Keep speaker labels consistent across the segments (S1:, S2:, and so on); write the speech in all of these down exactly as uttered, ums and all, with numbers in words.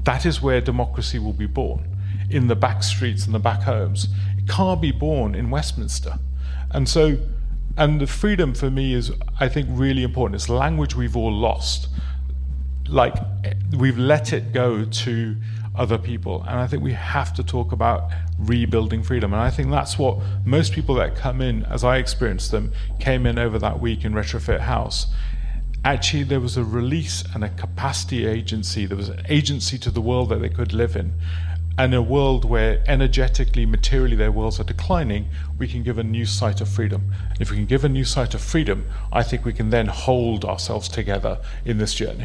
S1: that is where democracy will be born, in the back streets and the back homes. It can't be born in Westminster. And so, and the freedom for me is, I think, really important. It's language we've all lost. Like, we've let it go to other people. And I think we have to talk about rebuilding freedom. And I think that's what most people that come in, as I experienced them, came in over that week in Retrofit House. Actually, there was a release and a capacity agency. There was an agency to the world that they could live in. And a world where energetically, materially, their worlds are declining, we can give a new sight of freedom. And if we can give a new sight of freedom, I think we can then hold ourselves together in this journey.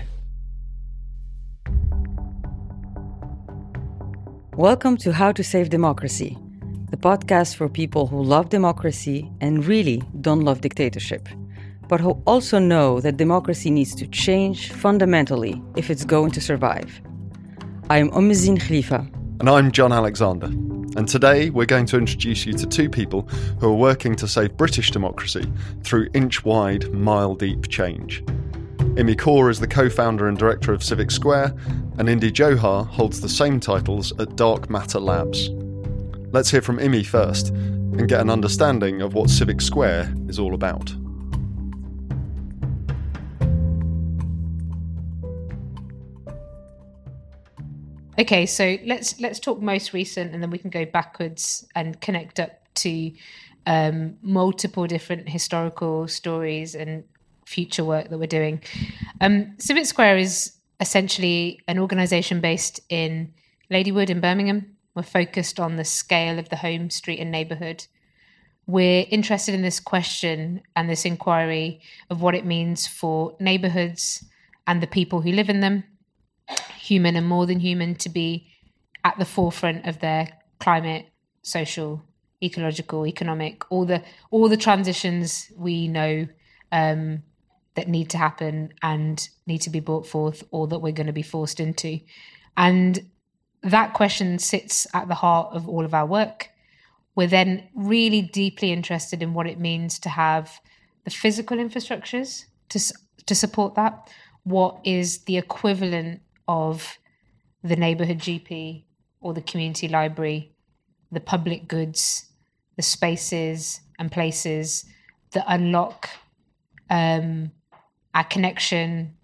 S2: Welcome to How to Save Democracy, the podcast for people who love democracy and really don't love dictatorship, but who also know that democracy needs to change fundamentally if it's going to survive. I am Oumezine Khalifa.
S3: And I'm John Alexander. And today we're going to introduce you to two people who are working to save British democracy through inch-wide, mile-deep change. Imi Kaur is the co-founder and director of Civic Square, and Indy Johar holds the same titles at Dark Matter Labs. Let's hear from Imi first and get an understanding of what Civic Square is all about.
S4: Okay, so let's let's talk most recent, and then we can go backwards and connect up to um, multiple different historical stories and future work that we're doing. Um, Civic Square is essentially an organisation based in Ladywood in Birmingham. We're focused on the scale of the home, street and neighbourhood. We're interested in this question and this inquiry of what it means for neighbourhoods and the people who live in them, human and more than human, to be at the forefront of their climate, social, ecological, economic, all the all the transitions we know um, that need to happen and need to be brought forth, or that we're going to be forced into. And that question sits at the heart of all of our work. We're then really deeply interested in what it means to have the physical infrastructures to to support that. What is the equivalent of the neighbourhood G P or the community library, the public goods, the spaces and places that unlock um, our connection,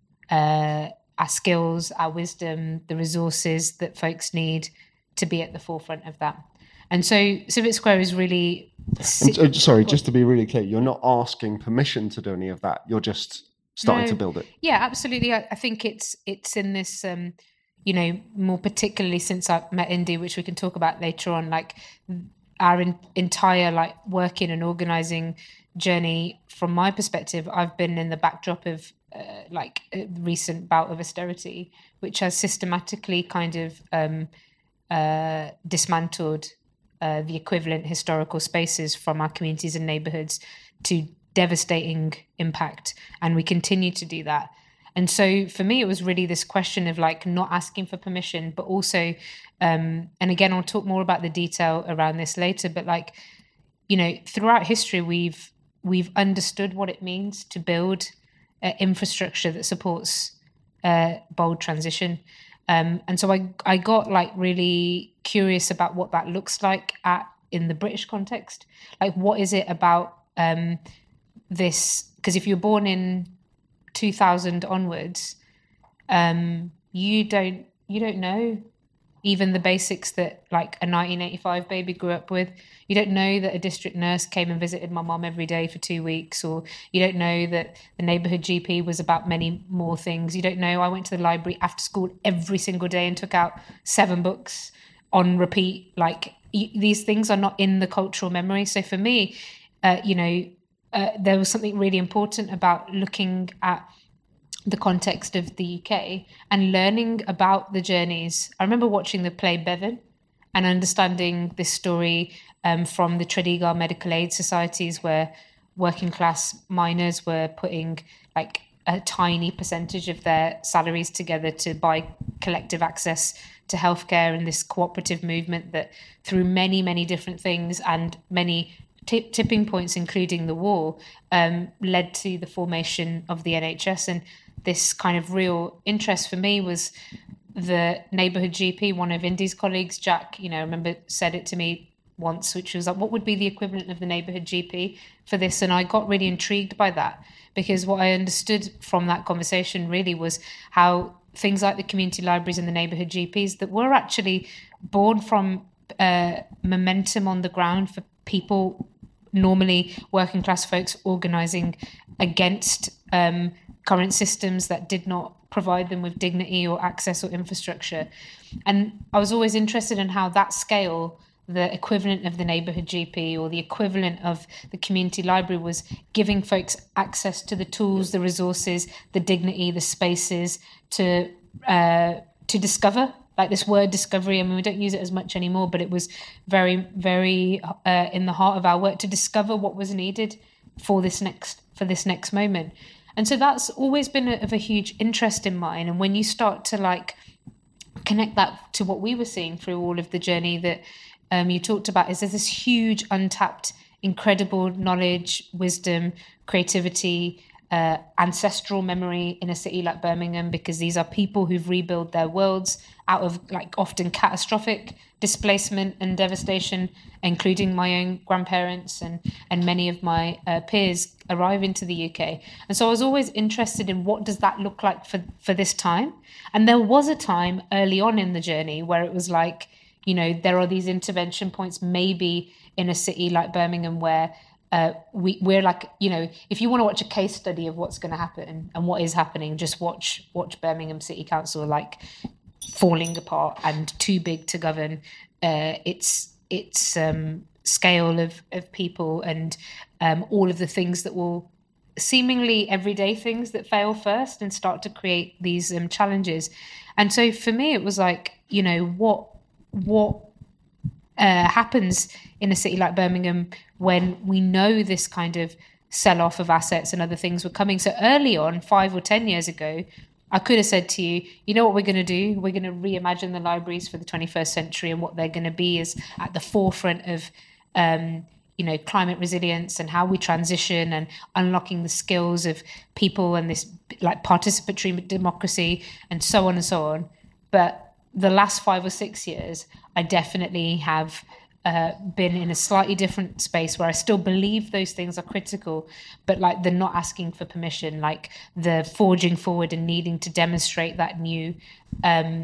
S4: uh, our skills, our wisdom, the resources that folks need to be at the forefront of that. And so Civic Square is really...
S5: And, uh, sorry, just to be really clear, you're not asking permission to do any of that. You're just starting
S4: no,
S5: to build it.
S4: Yeah, absolutely. I, I think it's it's in this, um, you know, more particularly since I met Indy, which we can talk about later on, like our in, entire like working and organising journey. From my perspective, I've been in the backdrop of uh, like a recent bout of austerity, which has systematically kind of um, uh, dismantled uh, the equivalent historical spaces from our communities and neighbourhoods to devastating impact, and we continue to do that. And so for me, it was really this question of like not asking for permission, but also um and again, I'll talk more about the detail around this later, but like, you know, throughout history we've we've understood what it means to build uh, infrastructure that supports uh bold transition, um and so I I got like really curious about what that looks like at in the British context. Like, what is it about um this, because if you're born in two thousand onwards, um, you don't you don't know even the basics that like a nineteen eighty-five baby grew up with. You don't know that a district nurse came and visited my mom every day for two weeks, or you don't know that the neighbourhood G P was about many more things. You don't know I went to the library after school every single day and took out seven books on repeat. Like, y- these things are not in the cultural memory. So for me, uh, you know, Uh, there was something really important about looking at the context of the U K and learning about the journeys. I remember watching the play Bevan and understanding this story um, from the Tredegar Medical Aid Societies, where working class miners were putting like a tiny percentage of their salaries together to buy collective access to healthcare, and this cooperative movement that through many, many different things and many Tip, tipping points, including the war, um, led to the formation of the N H S. And this kind of real interest for me was the neighborhood G P, one of Indy's colleagues, Jack, you know, I remember said it to me once, which was like, what would be the equivalent of the neighborhood G P for this? And I got really intrigued by that, because what I understood from that conversation really was how things like the community libraries and the neighborhood G Ps that were actually born from uh, momentum on the ground for people, normally working class folks, organizing against um, current systems that did not provide them with dignity or access or infrastructure. And I was always interested in how that scale, the equivalent of the neighborhood G P or the equivalent of the community library, was giving folks access to the tools, the resources, the dignity, the spaces to uh, to discover. Like this word discovery, I mean, we don't use it as much anymore, but it was very, very uh, in the heart of our work to discover what was needed for this next for this next moment. And so that's always been a, of a huge interest in mine. And when you start to like connect that to what we were seeing through all of the journey that um, you talked about, is there's this huge untapped, incredible knowledge, wisdom, creativity, uh, ancestral memory in a city like Birmingham, because these are people who've rebuilt their worlds out of like often catastrophic displacement and devastation, including my own grandparents and, and many of my uh, peers arrive into the U K. And so I was always interested in what does that look like for, for this time. And there was a time early on in the journey where it was like, you know, there are these intervention points maybe in a city like Birmingham where uh, we, we're like, you know, if you want to watch a case study of what's going to happen and what is happening, just watch watch Birmingham City Council, like falling apart and too big to govern. Uh, it's it's um, scale of, of people and um, all of the things that will seemingly everyday things that fail first and start to create these um, challenges. And so for me, it was like, you know, what what uh, happens in a city like Birmingham when we know this kind of sell-off of assets and other things were coming. So early on, five or ten years ago, I could have said to you, you know what we're going to do? We're going to reimagine the libraries for the twenty-first century, and what they're going to be is at the forefront of, um, you know, climate resilience and how we transition and unlocking the skills of people and this like participatory democracy and so on and so on. But the last five or six years, I definitely have uh, been in a slightly different space where I still believe those things are critical, but like the not asking for permission, like the forging forward and needing to demonstrate that new, um,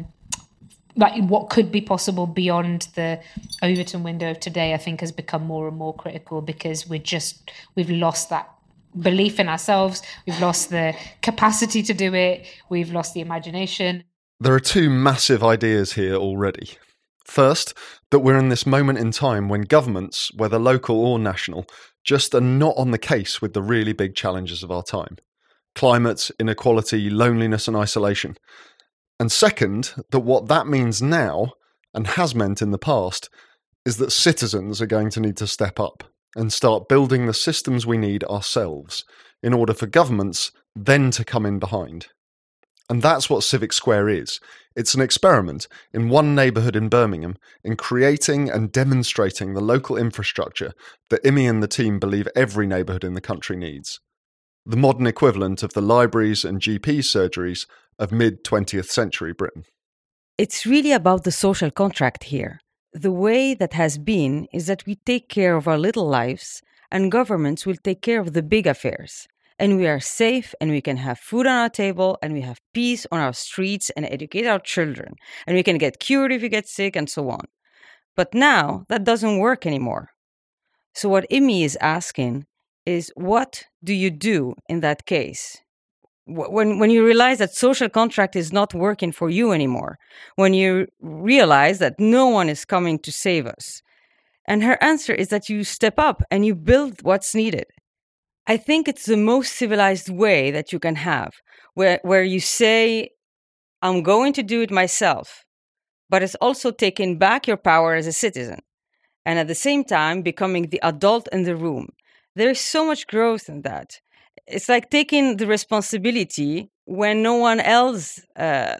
S4: like what could be possible beyond the Overton window of today, I think has become more and more critical, because we're just, we've lost that belief in ourselves. We've lost the capacity to do it. We've lost the imagination.
S3: There are two massive ideas here already. First, that we're in this moment in time when governments, whether local or national, just are not on the case with the really big challenges of our time. Climate, inequality, loneliness and isolation. And second, that what that means now, and has meant in the past, is that citizens are going to need to step up and start building the systems we need ourselves in order for governments then to come in behind. And that's what Civic Square is. It's an experiment in one neighbourhood in Birmingham in creating and demonstrating the local infrastructure that Imi and the team believe every neighbourhood in the country needs. The modern equivalent of the libraries and G P surgeries of mid-twentieth century Britain.
S2: It's really about the social contract here. The way that has been is that we take care of our little lives and governments will take care of the big affairs. And we are safe and we can have food on our table and we have peace on our streets and educate our children. And we can get cured if we get sick and so on. But now that doesn't work anymore. So what Imi is asking is, what do you do in that case? When, when you realize that social contract is not working for you anymore, when you realize that no one is coming to save us. And her answer is that you step up and you build what's needed. I think it's the most civilized way that you can have, where, where you say, I'm going to do it myself, but it's also taking back your power as a citizen. And at the same time, becoming the adult in the room. There's so much growth in that. It's like taking the responsibility when no one else uh,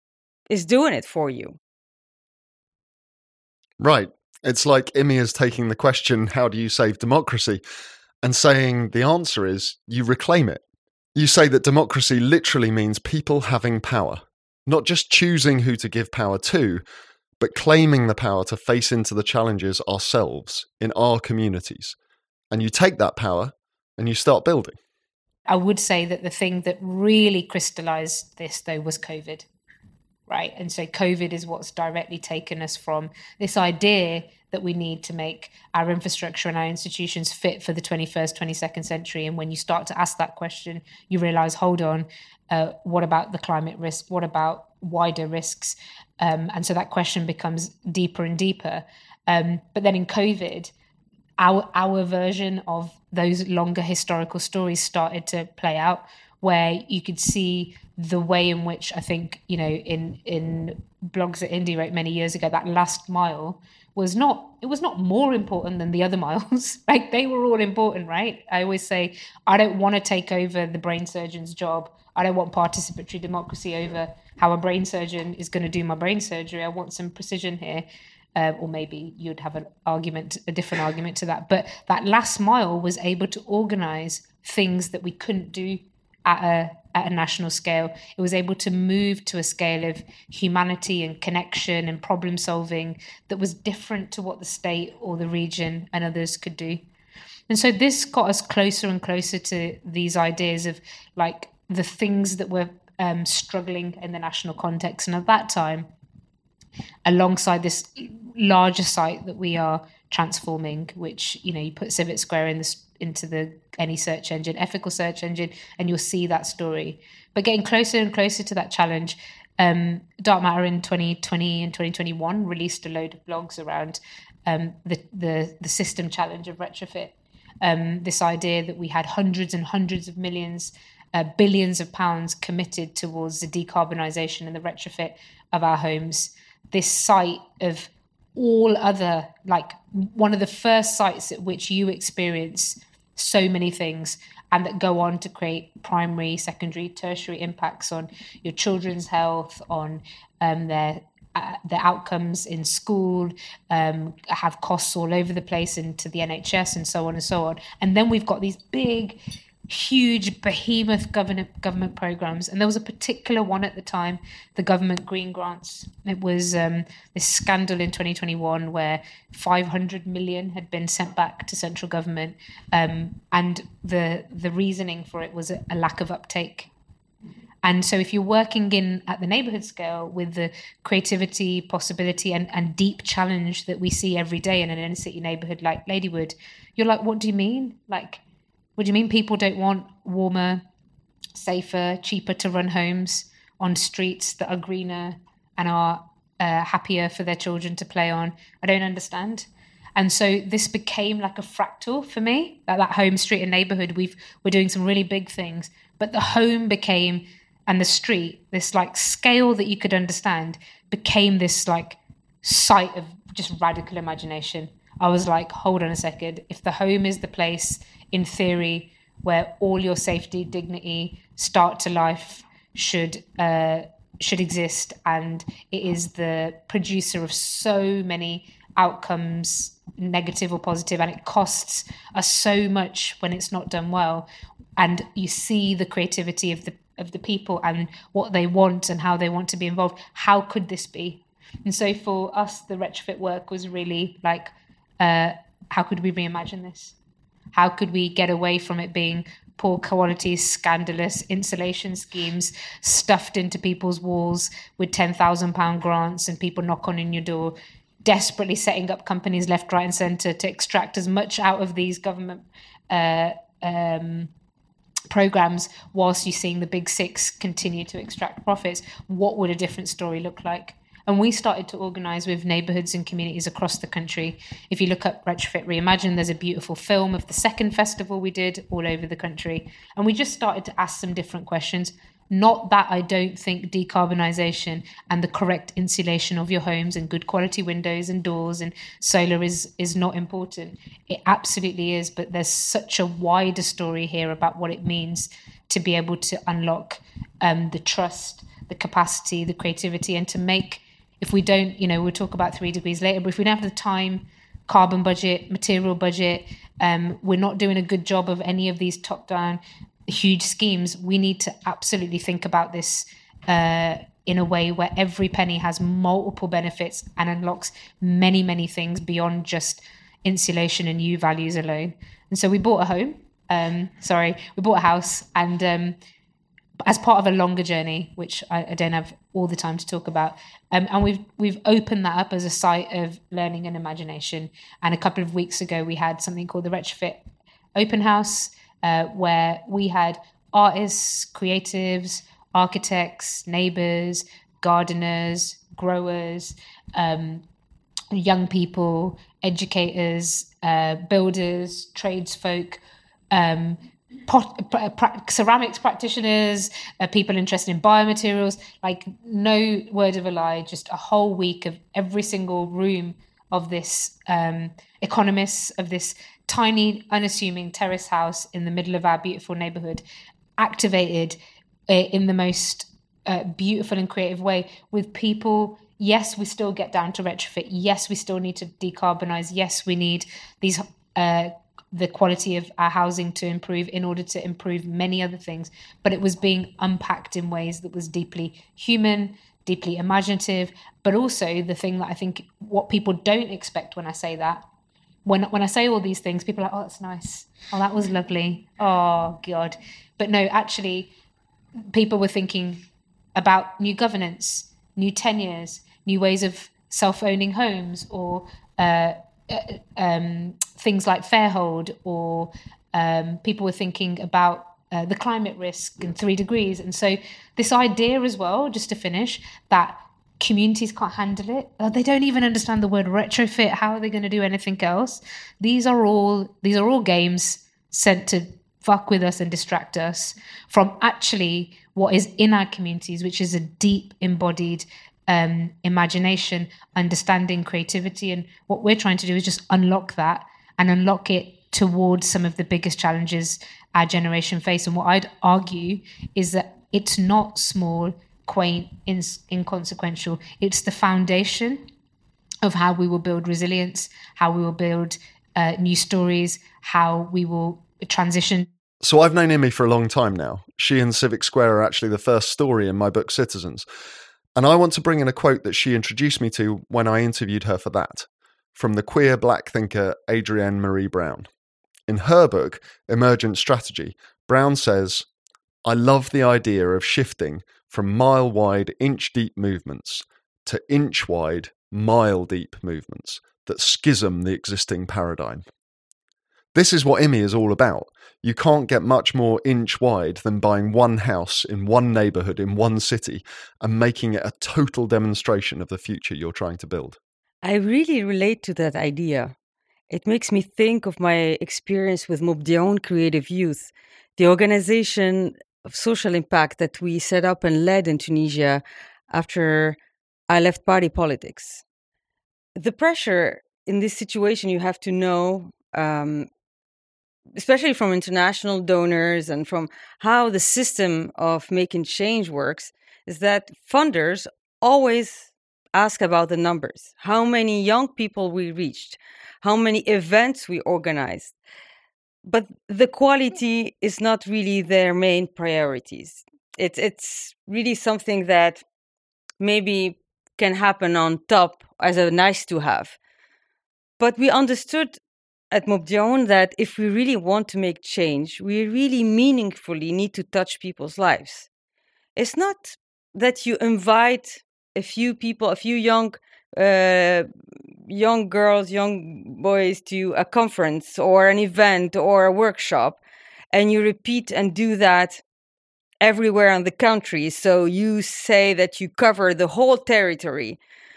S2: is doing it for you.
S3: Right. It's like Imi is taking the question, how do you save democracy? And saying the answer is, you reclaim it. You say that democracy literally means people having power. Not just choosing who to give power to, but claiming the power to face into the challenges ourselves in our communities. And you take that power and you start building.
S4: I would say that the thing that really crystallized this, though, was COVID, right? And so COVID is what's directly taken us from this idea that we need to make our infrastructure and our institutions fit for the twenty-first, twenty-second century. And when you start to ask that question, you realize, hold on, uh, what about the climate risk? What about wider risks? Um, and so that question becomes deeper and deeper. Um, but then in COVID, our our version of those longer historical stories started to play out, where you could see the way in which, I think, you know, in in blogs that Indy wrote many years ago, that last mile was not, it was not more important than the other miles. Like, they were all important, right? I always say, I don't want to take over the brain surgeon's job. I don't want participatory democracy over how a brain surgeon is going to do my brain surgery. I want some precision here. Uh, or maybe you'd have an argument, a different argument to that. But that last mile was able to organize things that we couldn't do at a at a national scale. It was able to move to a scale of humanity and connection and problem solving that was different to what the state or the region and others could do. And so this got us closer and closer to these ideas of, like, the things that were um, struggling in the national context. And at that time, alongside this larger site that we are transforming, which, you know, you put Civic Square in this into the any search engine, ethical search engine, and you'll see that story. But getting closer and closer to that challenge, um, Dark Matter in twenty twenty and twenty twenty-one released a load of blogs around um, the, the the system challenge of retrofit. Um, this idea that we had hundreds and hundreds of millions, uh, billions of pounds committed towards the decarbonisation and the retrofit of our homes. This site of all other, like, one of the first sites at which you experience so many things and that go on to create primary, secondary, tertiary impacts on your children's health, on um, their uh, their outcomes in school, um, have costs all over the place into the N H S and so on and so on. And then we've got these big, huge behemoth government government programs, and there was a particular one at the time, the government green grants. It was um, this scandal in twenty twenty-one where five hundred million had been sent back to central government, um, and the the reasoning for it was a, a lack of uptake. And so if you're working in at the neighborhood scale with the creativity, possibility, and, and deep challenge that we see every day in an inner city neighborhood like Ladywood, you're like, what do you mean? Like, what do you mean people don't want warmer, safer, cheaper to run homes on streets that are greener and are uh, happier for their children to play on? I don't understand. And so this became like a fractal for me, that, that home, street and neighborhood. We've, we're doing some really big things, but the home became, and the street, this like scale that you could understand, became this like site of just radical imagination. I was like, hold on a second. If the home is the place, in theory, where all your safety, dignity, start to life should uh, should exist, and it is the producer of so many outcomes, negative or positive, and it costs us so much when it's not done well. And you see the creativity of the of the people and what they want and how they want to be involved. How could this be? And so for us, the retrofit work was really like, uh, how could we reimagine this? How could we get away from it being poor quality, scandalous insulation schemes stuffed into people's walls with ten thousand pounds grants and people knock on in your door, desperately setting up companies left, right and centre to extract as much out of these government uh, um, programs whilst you're seeing the big six continue to extract profits? What would a different story look like? And we started to organise with neighbourhoods and communities across the country. If you look up Retrofit Reimagine, there's a beautiful film of the second festival we did all over the country. And we just started to ask some different questions. Not that I don't think decarbonisation and the correct insulation of your homes and good quality windows and doors and solar is, is not important. It absolutely is, but there's such a wider story here about what it means to be able to unlock um, the trust, the capacity, the creativity, and to make, if we don't, you know, we'll talk about three degrees later, but if we don't have the time, carbon budget, material budget, um, we're not doing a good job of any of these top-down huge schemes, we need to absolutely think about this uh, in a way where every penny has multiple benefits and unlocks many, many things beyond just insulation and U values alone. And so we bought a home. Um, sorry, we bought a house, and um, as part of a longer journey, which I, I don't have all the time to talk about. Um, and we've we've opened that up as a site of learning and imagination. And a couple of weeks ago, we had something called the Retrofit Open House, uh, where we had artists, creatives, architects, neighbours, gardeners, growers, um, young people, educators, uh, builders, tradesfolk, um, pot, pra- ceramics practitioners, uh, people interested in biomaterials. Like, no word of a lie, just a whole week of every single room of this um, economists, of this tiny, unassuming terrace house in the middle of our beautiful neighbourhood, activated uh, in the most uh, beautiful and creative way with people. Yes, we still get down to retrofit. Yes, we still need to decarbonize. Yes, we need these uh, the quality of our housing to improve in order to improve many other things. But it was being unpacked in ways that was deeply human, deeply imaginative, but also the thing that I think what people don't expect when I say that, when when I say all these things, people are like, oh, that's nice. Oh, that was lovely. Oh, God. But no, actually, people were thinking about new governance, new tenures, new ways of self-owning homes, or uh, um, things like Fairhold, or um, people were thinking about uh, the climate risk and three degrees. And so this idea as well, just to finish, that communities can't handle it. They don't even understand the word retrofit. How are they going to do anything else? These are all these are all games sent to fuck with us and distract us from actually what is in our communities, which is a deep embodied um, imagination, understanding, creativity. And what we're trying to do is just unlock that and unlock it towards some of the biggest challenges our generation face. And what I'd argue is that it's not small, quaint, ins- inconsequential. It's the foundation of how we will build resilience, how we will build uh, new stories, how we will transition.
S3: So I've known Imi for a long time now. She and Civic Square are actually the first story in my book, Citizens. And I want to bring in a quote that she introduced me to when I interviewed her for that, from the queer black thinker Adrienne Marie Brown. In her book, Emergent Strategy, Brown says, "I love the idea of shifting from mile-wide, inch-deep movements to inch-wide, mile-deep movements that schism the existing paradigm." This is what Imi is all about. You can't get much more inch-wide than buying one house in one neighbourhood in one city and making it a total demonstration of the future you're trying to build.
S2: I really relate to that idea. It makes me think of my experience with Mobdiaoun Creative Youth, the organization of social impact that we set up and led in Tunisia after I left party politics. The pressure in this situation, you have to know, um, especially from international donors and from how the system of making change works, is that funders always ask about the numbers, how many young people we reached, how many events we organized. But the quality is not really their main priorities. It's it's really something that maybe can happen on top as a nice to have. But we understood at Mobdiaoun that if we really want to make change, we really meaningfully need to touch people's lives. It's not that you invite a few people, a few young uh, young girls, young boys to a conference or an event or a workshop, and you repeat and do that everywhere in the country. So you say that you cover the whole territory.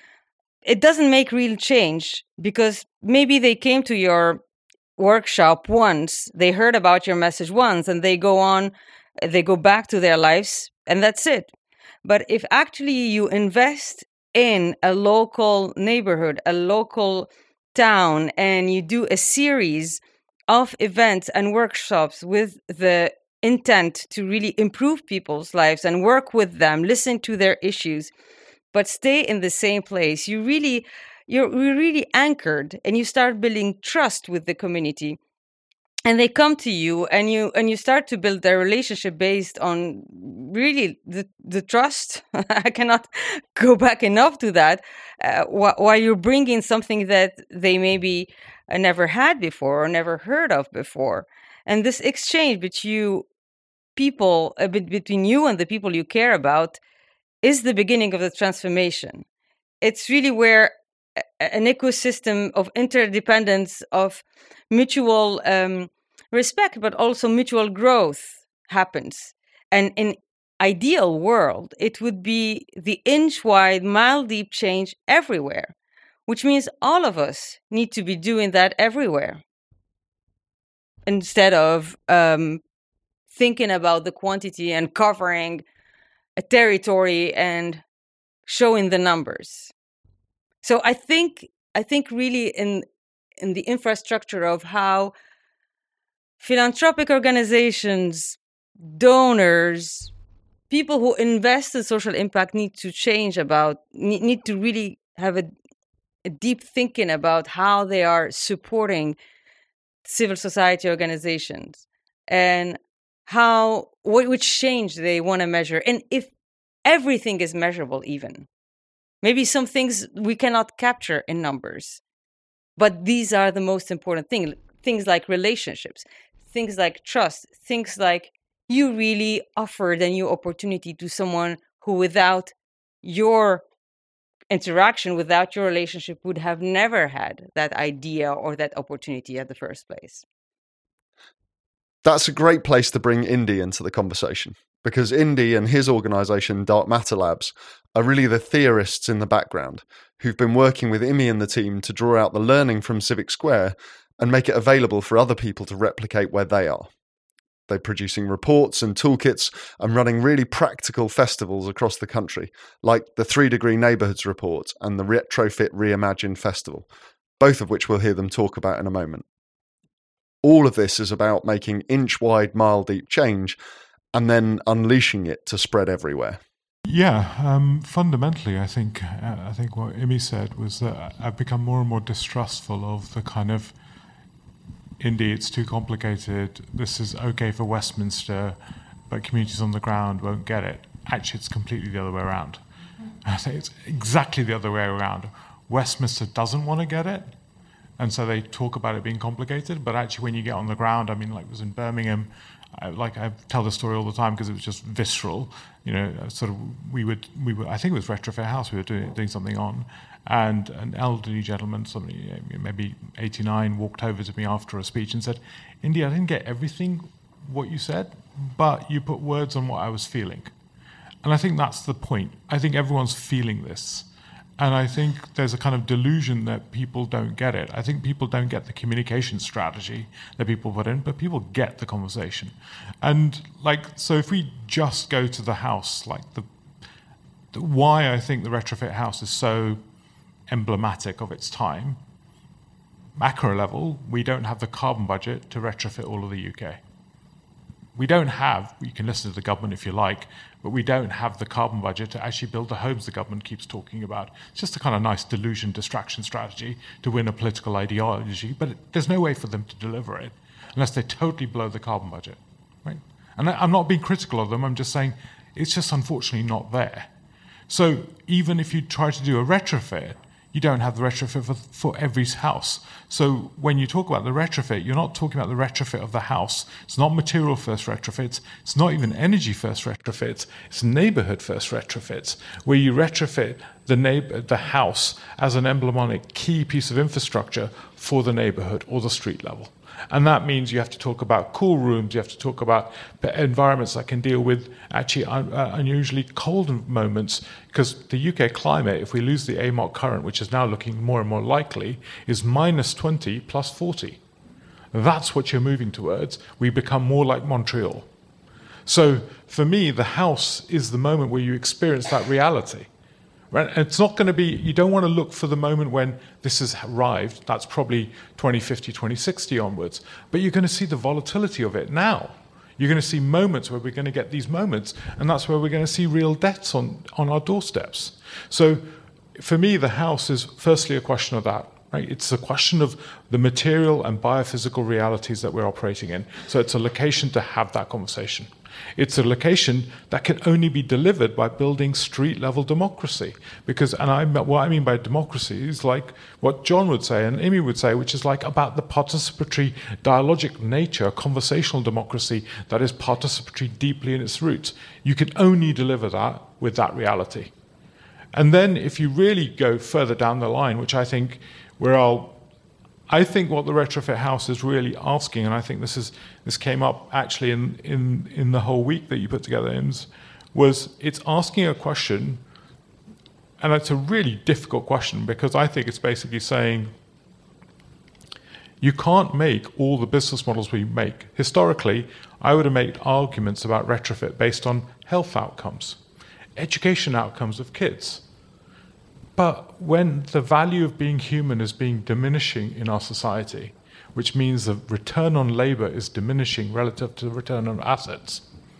S2: It doesn't make real change, because maybe they came to your workshop once, they heard about your message once, and they go on, they go back to their lives, and that's it. But if actually you invest in a local neighborhood, a local town, and you do a series of events and workshops with the intent to really improve people's lives and work with them, listen to their issues, but stay in the same place, you really, you're really anchored, and you start building trust with the community. and they come to you, and you and you start to build their relationship based on really the the trust. I cannot go back enough to that. Uh, wh- while you're bringing something that they maybe uh, never had before or never heard of before, and this exchange between you people, uh, be- between you and the people you care about, is the beginning of the transformation. It's really where a- an ecosystem of interdependence, of mutual um, respect, but also mutual growth happens. And in ideal world, it would be the inch-wide, mile-deep change everywhere, which means all of us need to be doing that everywhere, instead of um, thinking about the quantity and covering a territory and showing the numbers. So I think I think really in in the infrastructure of how philanthropic organizations, donors, people who invest in social impact need to change about need, need to really have a, a deep thinking about how they are supporting civil society organizations and how what, which change they want to measure, and if everything is measurable. Even maybe some things we cannot capture in numbers, but these are the most important things. Things like relationships, things like trust, things like you really offered a new opportunity to someone who, without your interaction, without your relationship, would have never had that idea or that opportunity at the first place.
S3: That's a great place to bring Indy into the conversation, because Indy and his organisation, Dark Matter Labs, are really the theorists in the background who've been working with Imi and the team to draw out the learning from Civic Square and make it available for other people to replicate where they are. They're producing reports and toolkits and running really practical festivals across the country, like the Three Degree Neighbourhoods Report and the Retrofit Reimagined Festival, both of which we'll hear them talk about in a moment. All of this is about making inch-wide, mile-deep change and then unleashing it to spread everywhere.
S1: Yeah, um, fundamentally, I think uh, I think what Imi said was that I've become more and more distrustful of the kind of, Indy, it's too complicated, this is okay for Westminster, but communities on the ground won't get it. Actually, it's completely the other way around. I say it's exactly the other way around. Westminster doesn't want to get it, and so they talk about it being complicated, but actually when you get on the ground, I mean, like it was in Birmingham, I, like I tell the story all the time because it was just visceral. You know, sort of we would we were I think it was Retrofit House we were doing doing something on, and an elderly gentleman, somebody maybe eighty-nine, walked over to me after a speech and said, "Indy, I didn't get everything what you said, but you put words on what I was feeling." And I think that's the point. I think everyone's feeling this. And I think there's a kind of delusion that people don't get it. I think people don't get the communication strategy that people put in, but people get the conversation. And like, so if we just go to the house, like the, the why I think the Retrofit House is so emblematic of its time, macro level, we don't have the carbon budget to retrofit all of the U K. We don't have, you can listen to the government if you like, but we don't have the carbon budget to actually build the homes the government keeps talking about. It's just a kind of nice delusion, distraction strategy to win a political ideology, but it, there's no way for them to deliver it unless they totally blow the carbon budget, right? And I, I'm not being critical of them, I'm just saying it's just unfortunately not there. So even if you try to do a retrofit, you don't have the retrofit for, for every house. So when you talk about the retrofit, you're not talking about the retrofit of the house. It's not material first retrofits. It's not even energy first retrofits. It's neighborhood first retrofits, where you retrofit the neighbor, the house as an emblematic key piece of infrastructure for the neighborhood or the street level. And that means you have to talk about cool rooms, you have to talk about environments that can deal with actually un- uh, unusually cold moments, because the U K climate, if we lose the A M O C current, which is now looking more and more likely, is minus twenty plus forty. That's what you're moving towards. We become more like Montreal. So for me, the house is the moment where you experience that reality. Right? And it's not going to be, you don't want to look for the moment when this has arrived. That's probably twenty fifty, twenty sixty onwards. But you're going to see the volatility of it now. You're going to see moments where we're going to get these moments, and that's where we're going to see real debts on, on our doorsteps. So for me, the house is firstly a question of that. Right? It's a question of the material and biophysical realities that we're operating in. So it's a location to have that conversation. It's a location that can only be delivered by building street-level democracy. Because, and I, what I mean by democracy is like what John would say and Imi would say, which is like about the participatory dialogic nature, conversational democracy that is participatory deeply in its roots. You can only deliver that with that reality. And then if you really go further down the line, which I think where I'll I think what the Retrofit House is really asking, and I think this is this came up actually in, in, in the whole week that you put together, Ims, was it's asking a question, and it's a really difficult question because I think it's basically saying you can't make all the business models we make. Historically, I would have made arguments about retrofit based on health outcomes, education outcomes of kids. But when the value of being human is being diminishing in our society, which means the return on labor is diminishing relative to the return on assets,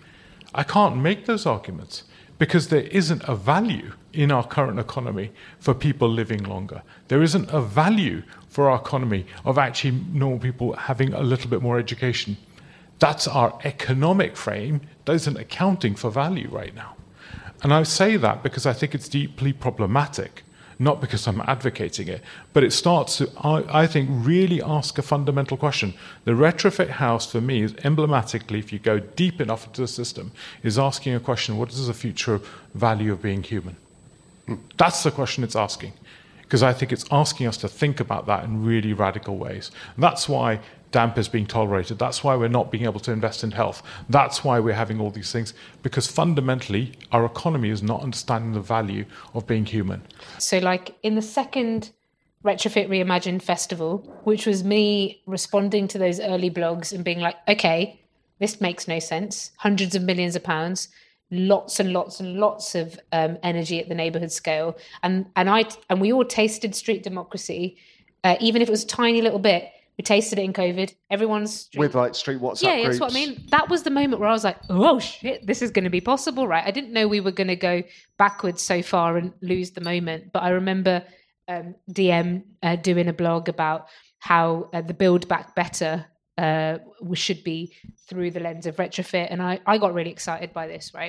S1: I can't make those arguments because there isn't a value in our current economy for people living longer. There isn't a value for our economy of actually normal people having a little bit more education. That's our economic frame that isn't accounting for value right now. And I say that because I think it's deeply problematic, not because I'm advocating it, but it starts to, I, I think, really ask a fundamental question. The Retrofit House, for me, is emblematically, if you go deep enough into the system, is asking a question, what is the future value of being human? That's the question it's asking, because I think it's asking us to think about that in really radical ways. And that's why damp is being tolerated. That's why we're not being able to invest in health. That's why we're having all these things, because fundamentally our economy is not understanding the value of being human.
S4: So like in the second Retrofit Reimagined Festival, which was me responding to those early blogs and being like, okay, this makes no sense. Hundreds of millions of pounds, lots and lots and lots of um, energy at the neighbourhood scale. And and I and we all tasted street democracy, uh, even if it was a tiny little bit. We tasted it in COVID. Everyone's street...
S5: with like street WhatsApp
S4: yeah,
S5: groups.
S4: that's what I mean. That was the moment where I was like, "Oh shit, this is going to be possible, right?" I didn't know we were going to go backwards so far and lose the moment. But I remember um, D M uh, doing a blog about how uh, the Build Back Better uh, should be through the lens of retrofit, and I I got really excited by this, right?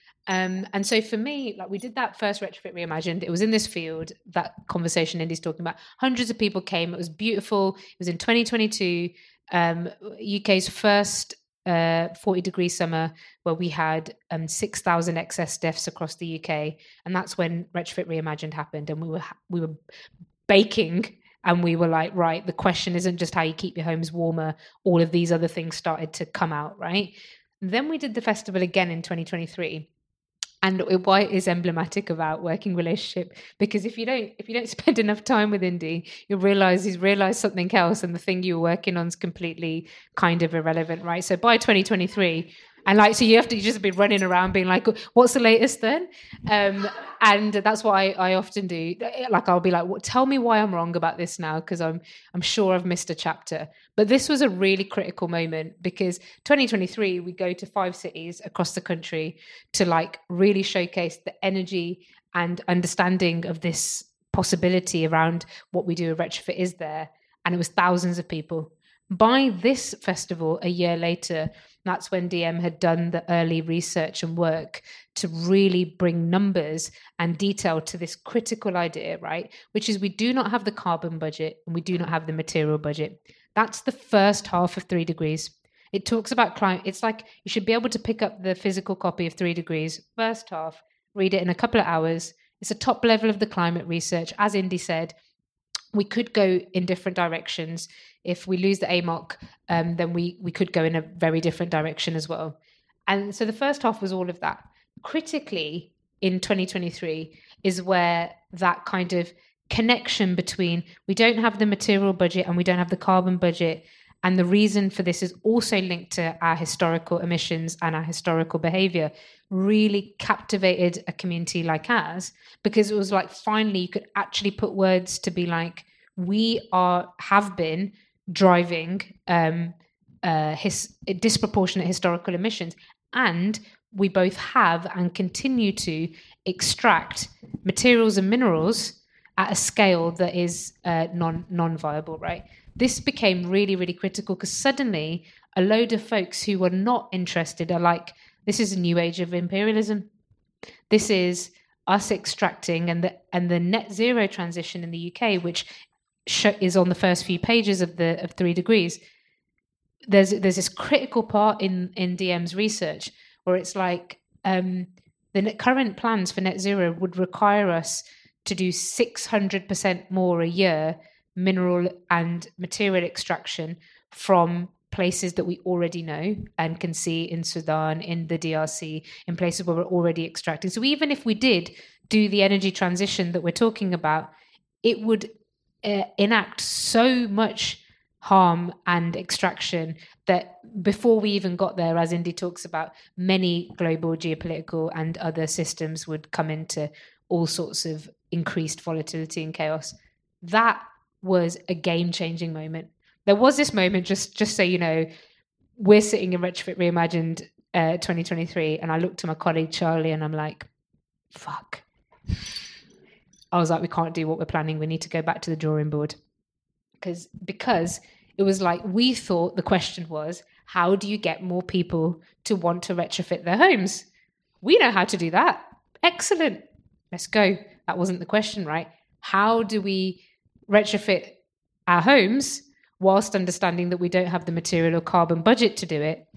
S4: Um, and so for me, like we did that first Retrofit Reimagined. It was in this field, that conversation Indy's talking about. Hundreds of people came. It was beautiful. It was in twenty twenty-two, um, U K's first uh, forty degree summer, where we had um, six thousand excess deaths across the U K. And that's when Retrofit Reimagined happened. And we were we were baking, and we were like, right, the question isn't just how you keep your homes warmer. All of these other things started to come out, right? And then we did the festival again in twenty twenty-three. And why it is emblematic about working relationship, because if you don't if you don't spend enough time with Indy, you'll realize he's realized something else, and the thing you were working on is completely kind of irrelevant, right? So by twenty twenty-three, and like so you have to just be running around being like, what's the latest then? Um, and that's what I, I often do. Like I'll be like, well, tell me why I'm wrong about this now, because I'm I'm sure I've missed a chapter. But this was a really critical moment, because twenty twenty-three, we go to five cities across the country to like really showcase the energy and understanding of this possibility around what we do with retrofit is there. And it was thousands of people. By this festival, a year later, that's when D M had done the early research and work to really bring numbers and detail to this critical idea, right? Which is we do not have the carbon budget and we do not have the material budget. That's the first half of Three Degrees. It talks about climate. It's like you should be able to pick up the physical copy of Three Degrees, first half, read it in a couple of hours. It's a top level of the climate research. As Indy said, we could go in different directions. If we lose the A M O C, um, then we, we could go in a very different direction as well. And so the first half was all of that. Critically, in twenty twenty-three is where that kind of connection between we don't have the material budget and we don't have the carbon budget. And the reason for this is also linked to our historical emissions and our historical behavior, really captivated a community like ours, because it was like, finally, you could actually put words to be like, we are, have been driving um, uh, his disproportionate historical emissions. And we both have and continue to extract materials and minerals at a scale that is uh, non non-viable, right? This became really, really critical because suddenly a load of folks who were not interested are like, this is a new age of imperialism. This is us extracting, and the and the net zero transition in the U K, which sh- is on the first few pages of the of Three Degrees. There's there's this critical part in in D M's research where it's like um, the current plans for net zero would require us to do six hundred percent more a year mineral and material extraction from places that we already know and can see in Sudan, in the D R C, in places where we're already extracting. So even if we did do the energy transition that we're talking about, it would uh, enact so much harm and extraction that before we even got there, as Indy talks about, many global geopolitical and other systems would come into all sorts of increased volatility and chaos. That was a game-changing moment. There was this moment, just just so you know, we're sitting in Retrofit Reimagined uh, twenty twenty-three, and I looked to my colleague Charlie and I'm like, fuck. I was like, we can't do what we're planning. We need to go back to the drawing board. Because because it was like, we thought the question was, how do you get more people to want to retrofit their homes? We know how to do that. Excellent. Let's go. That wasn't the question, right? How do we retrofit our homes whilst understanding that we don't have the material or carbon budget to do it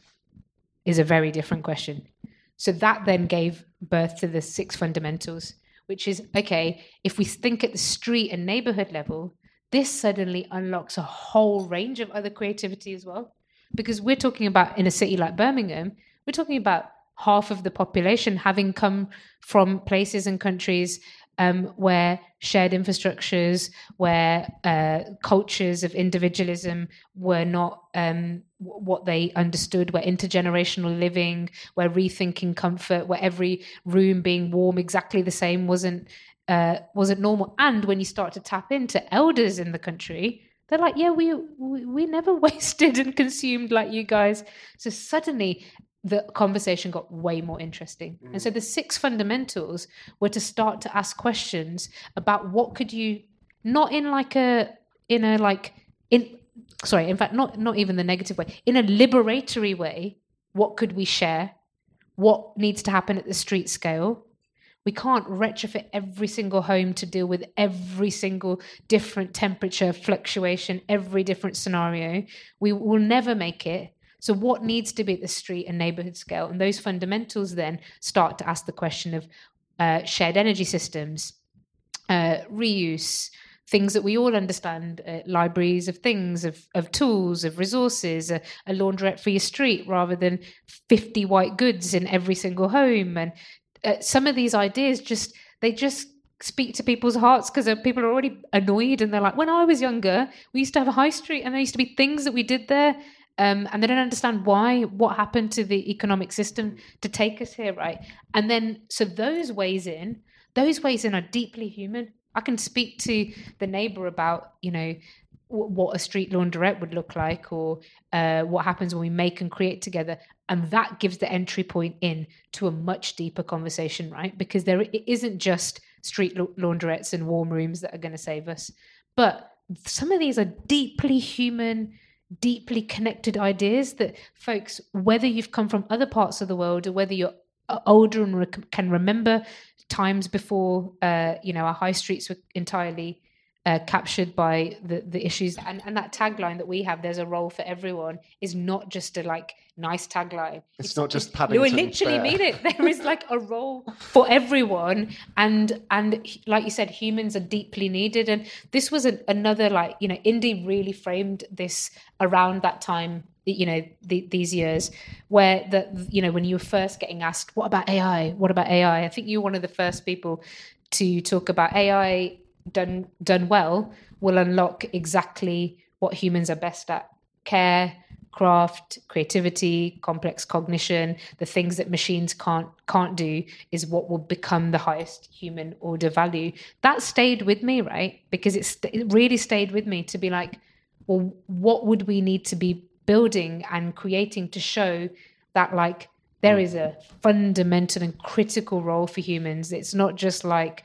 S4: is a very different question. So that then gave birth to the six fundamentals, which is, okay, if we think at the street and neighborhood level, this suddenly unlocks a whole range of other creativity as well. Because we're talking about, in a city like Birmingham, we're talking about half of the population having come from places and countries um, where shared infrastructures, where uh, cultures of individualism were not um, w- what they understood, where intergenerational living, where rethinking comfort, where every room being warm exactly the same wasn't uh, wasn't normal. And when you start to tap into elders in the country, they're like, yeah, we, we we never wasted and consumed like you guys. So suddenly the conversation got way more interesting. Mm. And so the six fundamentals were to start to ask questions about what could you, not in like a, in a like, in sorry, in fact, not, not even the negative way, in a liberatory way, what could we share? What needs to happen at the street scale? We can't retrofit every single home to deal with every single different temperature fluctuation, every different scenario. We will never make it. So what needs to be at the street and neighborhood scale? And those fundamentals then start to ask the question of uh, shared energy systems, uh, reuse, things that we all understand, uh, libraries of things, of, of tools, of resources, a, a laundrette for your street rather than fifty white goods in every single home. And uh, some of these ideas just, they just speak to people's hearts because people are already annoyed and they're like, when I was younger, we used to have a high street and there used to be things that we did there. Um, and they don't understand why, what happened to the economic system to take us here, right? And then, so those ways in, those ways in are deeply human. I can speak to the neighbor about, you know, w- what a street laundrette would look like, or uh, what happens when we make and create together. And that gives the entry point in to a much deeper conversation, right? Because there it isn't just street la- laundrettes and warm rooms that are going to save us. But some of these are deeply human, deeply connected ideas that folks, whether you've come from other parts of the world or whether you're older and rec- can remember times before, uh, you know, our high streets were entirely uh, captured by the, the issues. And, and that tagline that we have, there's a role for everyone, is not just a like nice tagline.
S5: It's, it's not just Paddington.
S4: We literally
S5: Bear.
S4: mean it. There is like a role for everyone. And, and like you said, humans are deeply needed. And this was a, another, like, you know, Indy really framed this around that time, you know, the, these years where the, you know, when you were first getting asked, what about A I? What about A I? I think you were one of the first people to talk about A I done, done well will unlock exactly what humans are best at: care, craft, creativity, complex cognition. The things that machines can't can't do is what will become the highest human order value. That stayed with me, right? Because it's, it really stayed with me to be like, well, what would we need to be building and creating to show that like there is a fundamental and critical role for humans? It's not just like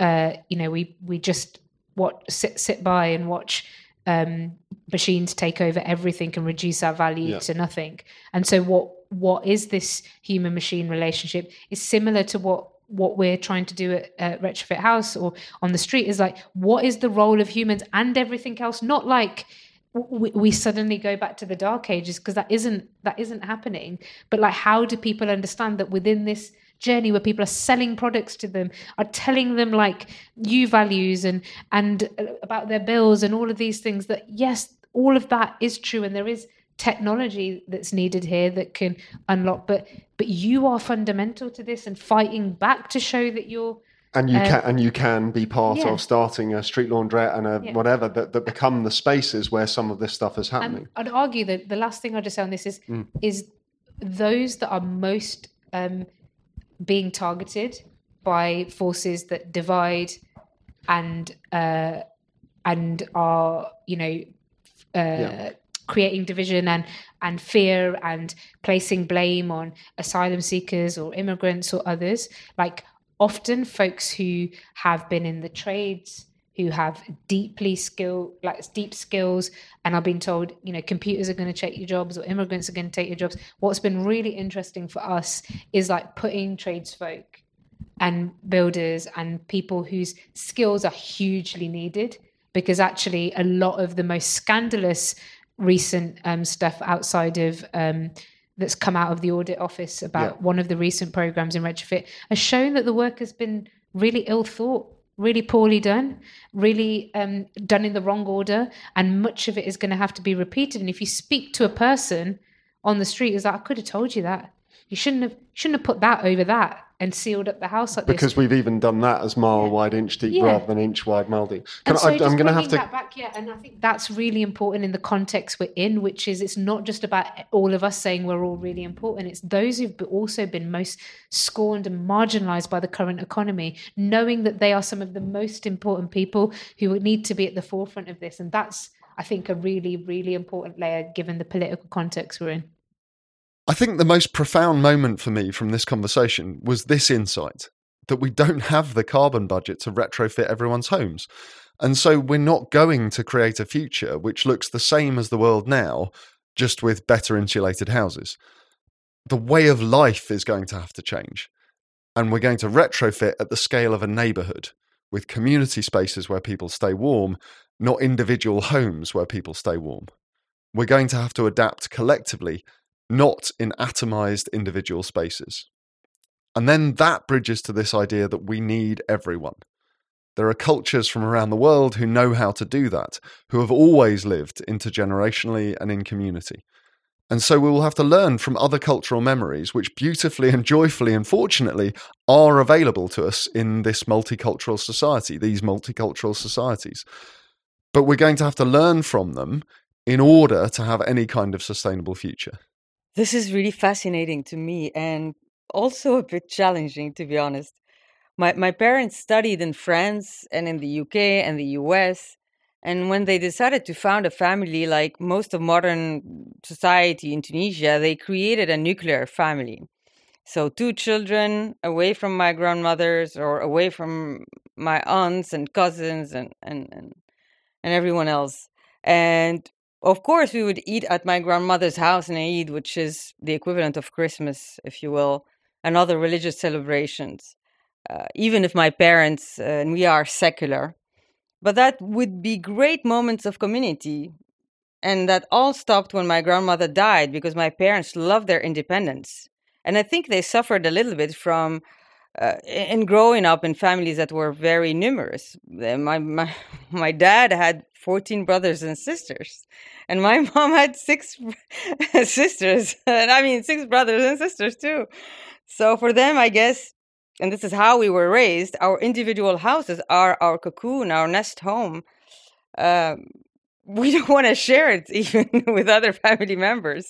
S4: uh, you know, we we just what sit sit by and watch um, machines take over everything and reduce our value
S5: Yeah.
S4: to nothing. And so, what what is this human machine relationship? Is similar to what what we're trying to do at uh, Retrofit House or on the street. Is like, what is the role of humans and everything else? Not like we, we suddenly go back to the dark ages, because that isn't that isn't happening. But like, how do people understand that within this journey where people are selling products to them, are telling them like new values and and about their bills and all of these things, that yes, all of that is true, and there is technology that's needed here that can unlock, but but you are fundamental to this and fighting back to show that you're
S5: and you
S4: um,
S5: can and you can be part
S4: yeah.
S5: of starting a street laundrette and a
S4: Yeah.
S5: whatever that, that become the spaces where some of this stuff is happening.
S4: And I'd argue that the last thing I'll just say on this is
S5: Mm.
S4: is those that are most um, being targeted by forces that divide and uh, and are, you know, uh,
S5: Yeah.
S4: creating division and and fear and placing blame on asylum seekers or immigrants or others. Like, often folks who have been in the trades, who have deeply skill, like deep skills, and are being told, you know, computers are going to take your jobs or immigrants are going to take your jobs. What's been really interesting for us is like putting tradesfolk and builders and people whose skills are hugely needed, because actually a lot of the most scandalous recent um, stuff outside of um, that's come out of the audit office about
S5: Yeah.
S4: one of the recent programs in Retrofit has shown that the work has been really ill thought, really poorly done, really um, done in the wrong order, and much of it is going to have to be repeated. And if you speak to a person on the street, is like, I could have told you that. You shouldn't have shouldn't have put that over that and sealed up the house like
S5: Because
S4: this.
S5: we've even done that as mile wide, inch deep,
S4: Yeah.
S5: rather than inch wide, mile deep. Can
S4: And
S5: I,
S4: so
S5: I'm
S4: just
S5: going to have
S4: bringing
S5: to.
S4: that back, yeah, and I think that's really important in the context we're in, which is it's not just about all of us saying we're all really important. It's those who've be- also been most scorned and marginalized by the current economy, knowing that they are some of the most important people who would need to be at the forefront of this. And that's, I think, a really, really important layer given the political context we're in.
S3: I think the most profound moment for me from this conversation was this insight that we don't have the carbon budget to retrofit everyone's homes. And so we're not going to create a future which looks the same as the world now, just with better insulated houses. The way of life is going to have to change. And we're going to retrofit at the scale of a neighbourhood, with community spaces where people stay warm, not individual homes where people stay warm. We're going to have to adapt collectively, not in atomized individual spaces. And then that bridges to this idea that we need everyone. There are cultures from around the world who know how to do that, who have always lived intergenerationally and in community. And so we will have to learn from other cultural memories, which beautifully and joyfully and fortunately are available to us in this multicultural society, these multicultural societies. But we're going to have to learn from them in order to have any kind of sustainable future.
S2: This is really fascinating to me and also a bit challenging, to be honest. My my parents studied in France and in the U K and the U S. And when they decided to found a family, like most of modern society in Tunisia, they created a nuclear family. So two children away from my grandmothers or away from my aunts and cousins and, and, and, and everyone else. And of course, we would eat at my grandmother's house in Eid, which is the equivalent of Christmas, if you will, and other religious celebrations, uh, even if my parents uh, and we are secular. But that would be great moments of community. And that all stopped when my grandmother died because my parents loved their independence. And I think they suffered a little bit from uh, in growing up in families that were very numerous. My, my, my dad had fourteen brothers and sisters. And my mom had six sisters. And I mean, six brothers and sisters too. So for them, I guess, and this is how we were raised, our individual houses are our cocoon, our nest home. Um, we don't want to share it even with other family members.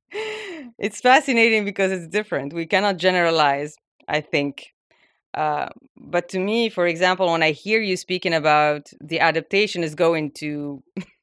S2: It's fascinating because it's different. We cannot generalize, I think. Uh, but to me, for example, when I hear you speaking about the adaptation is going to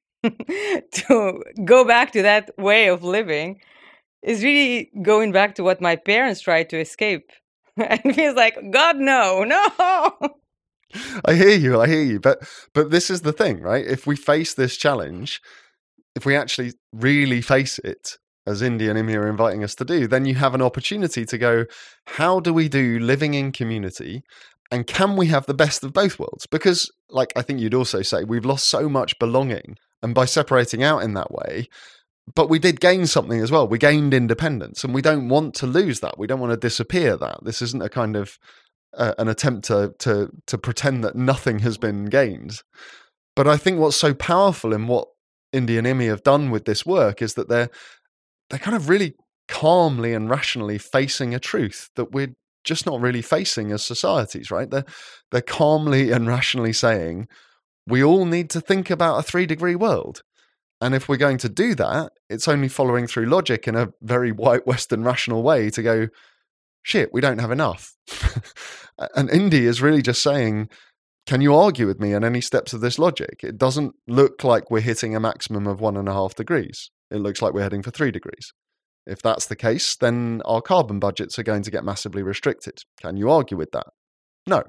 S2: to go back to that way of living, is really going back to what my parents tried to escape. And it feels like, God, no, no.
S3: I hear you, I hear you. But but this is the thing, right? If we face this challenge, if we actually really face it, as Indy and Imi are inviting us to do, then you have an opportunity to go, how do we do living in community? And can we have the best of both worlds? Because, like I think you'd also say, we've lost so much belonging. And by separating out in that way, but we did gain something as well. We gained independence, and we don't want to lose that. We don't want to disappear that. This isn't a kind of uh, an attempt to, to to pretend that nothing has been gained. But I think what's so powerful in what Indy and Imi have done with this work is that they're they're kind of really calmly and rationally facing a truth that we're just not really facing as societies, right? They're they're calmly and rationally saying we all need to think about a three degree world. And if we're going to do that, it's only following through logic in a very white Western rational way to go, shit, we don't have enough. And Indy is really just saying, can you argue with me on any steps of this logic? It doesn't look like we're hitting a maximum of one and a half degrees. It looks like we're heading for three degrees. If that's the case, then our carbon budgets are going to get massively restricted. Can you argue with that? No.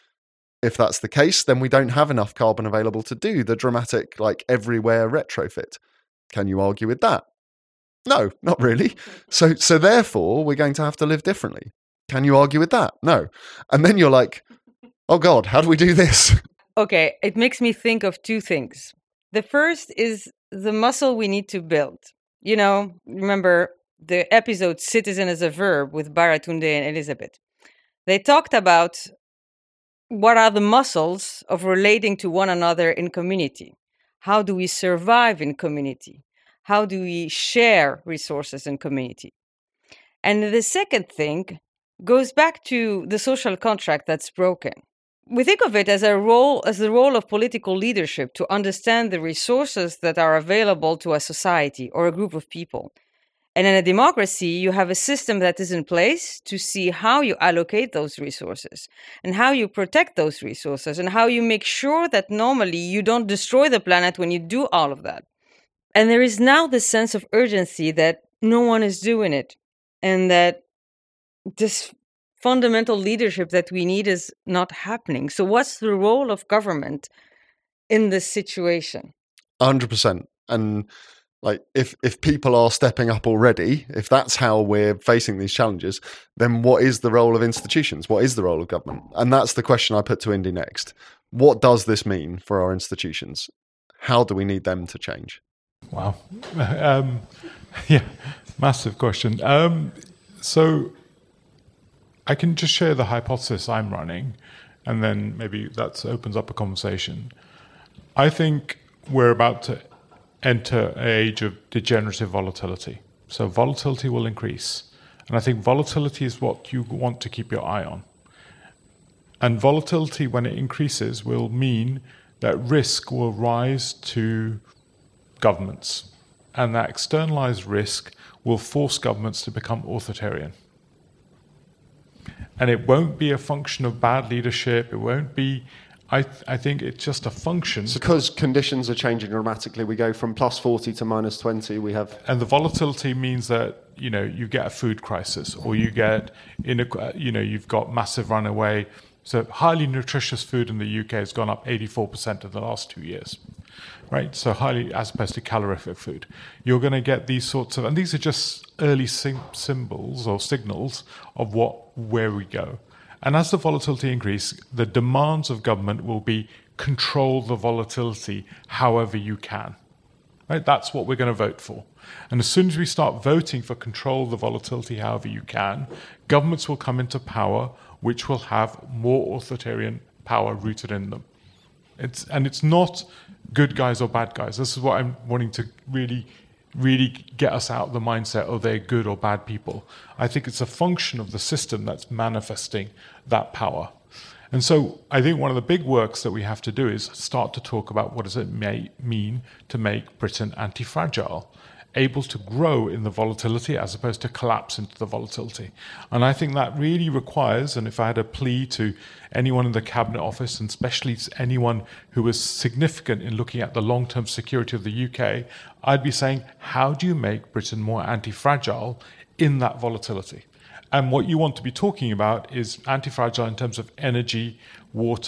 S3: If that's the case, then we don't have enough carbon available to do the dramatic, like, everywhere retrofit. Can you argue with that? No, not really. So, so therefore, we're going to have to live differently. Can you argue with that? No. And then you're like, oh God, how do we do this?
S2: Okay, it makes me think of two things. The first is the muscle we need to build. You know, remember the episode Citizen as a Verb with Baratunde and Elizabeth. They talked about what are the muscles of relating to one another in community? How do we survive in community? How do we share resources in community? And the second thing goes back to the social contract that's broken. We think of it as a role, as the role of political leadership to understand the resources that are available to a society or a group of people. And in a democracy, you have a system that is in place to see how you allocate those resources and how you protect those resources and how you make sure that normally you don't destroy the planet when you do all of that. And there is now this sense of urgency that no one is doing it and that this fundamental leadership that we need is not happening. So what's the role of government in this situation?
S3: one hundred percent. And like, if, if people are stepping up already, if that's how we're facing these challenges, then what is the role of institutions? What is the role of government? And that's the question I put to Indy next. What does this mean for our institutions? How do we need them to change?
S1: Wow. Um, yeah, massive question. Um, so I can just share the hypothesis I'm running, and then maybe that opens up a conversation. I think we're about to enter an age of degenerative volatility. So volatility will increase. And I think volatility is what you want to keep your eye on. And volatility, when it increases, will mean that risk will rise to governments. And that externalized risk will force governments to become authoritarian. And it won't be a function of bad leadership. It won't be, I, th- I think it's just a function.
S5: It's because conditions are changing dramatically. We go from plus forty to minus twenty. We have,
S1: and the volatility means that, you know, you get a food crisis, or you get, in a, you know, you've got massive runaway. So highly nutritious food in the U K has gone up eighty-four percent in the last two years, right? So highly, as opposed to calorific food. You're going to get these sorts of, and these are just early sim- symbols or signals of what, where we go. And as the volatility increases, the demands of government will be control the volatility however you can, right? That's what we're going to vote for. And as soon as we start voting for control the volatility however you can, governments will come into power which will have more authoritarian power rooted in them. It's, and it's not good guys or bad guys. This is what I'm wanting to really, really get us out of the mindset of they're good or bad people. I think it's a function of the system that's manifesting that power. And so I think one of the big works that we have to do is start to talk about what does it may mean to make Britain anti-fragile, able to grow in the volatility as opposed to collapse into the volatility. And I think that really requires, and if I had a plea to anyone in the Cabinet Office, and especially anyone who was significant in looking at the long-term security of the U K, I'd be saying, how do you make Britain more anti-fragile in that volatility? And what you want to be talking about is anti-fragile in terms of energy, water,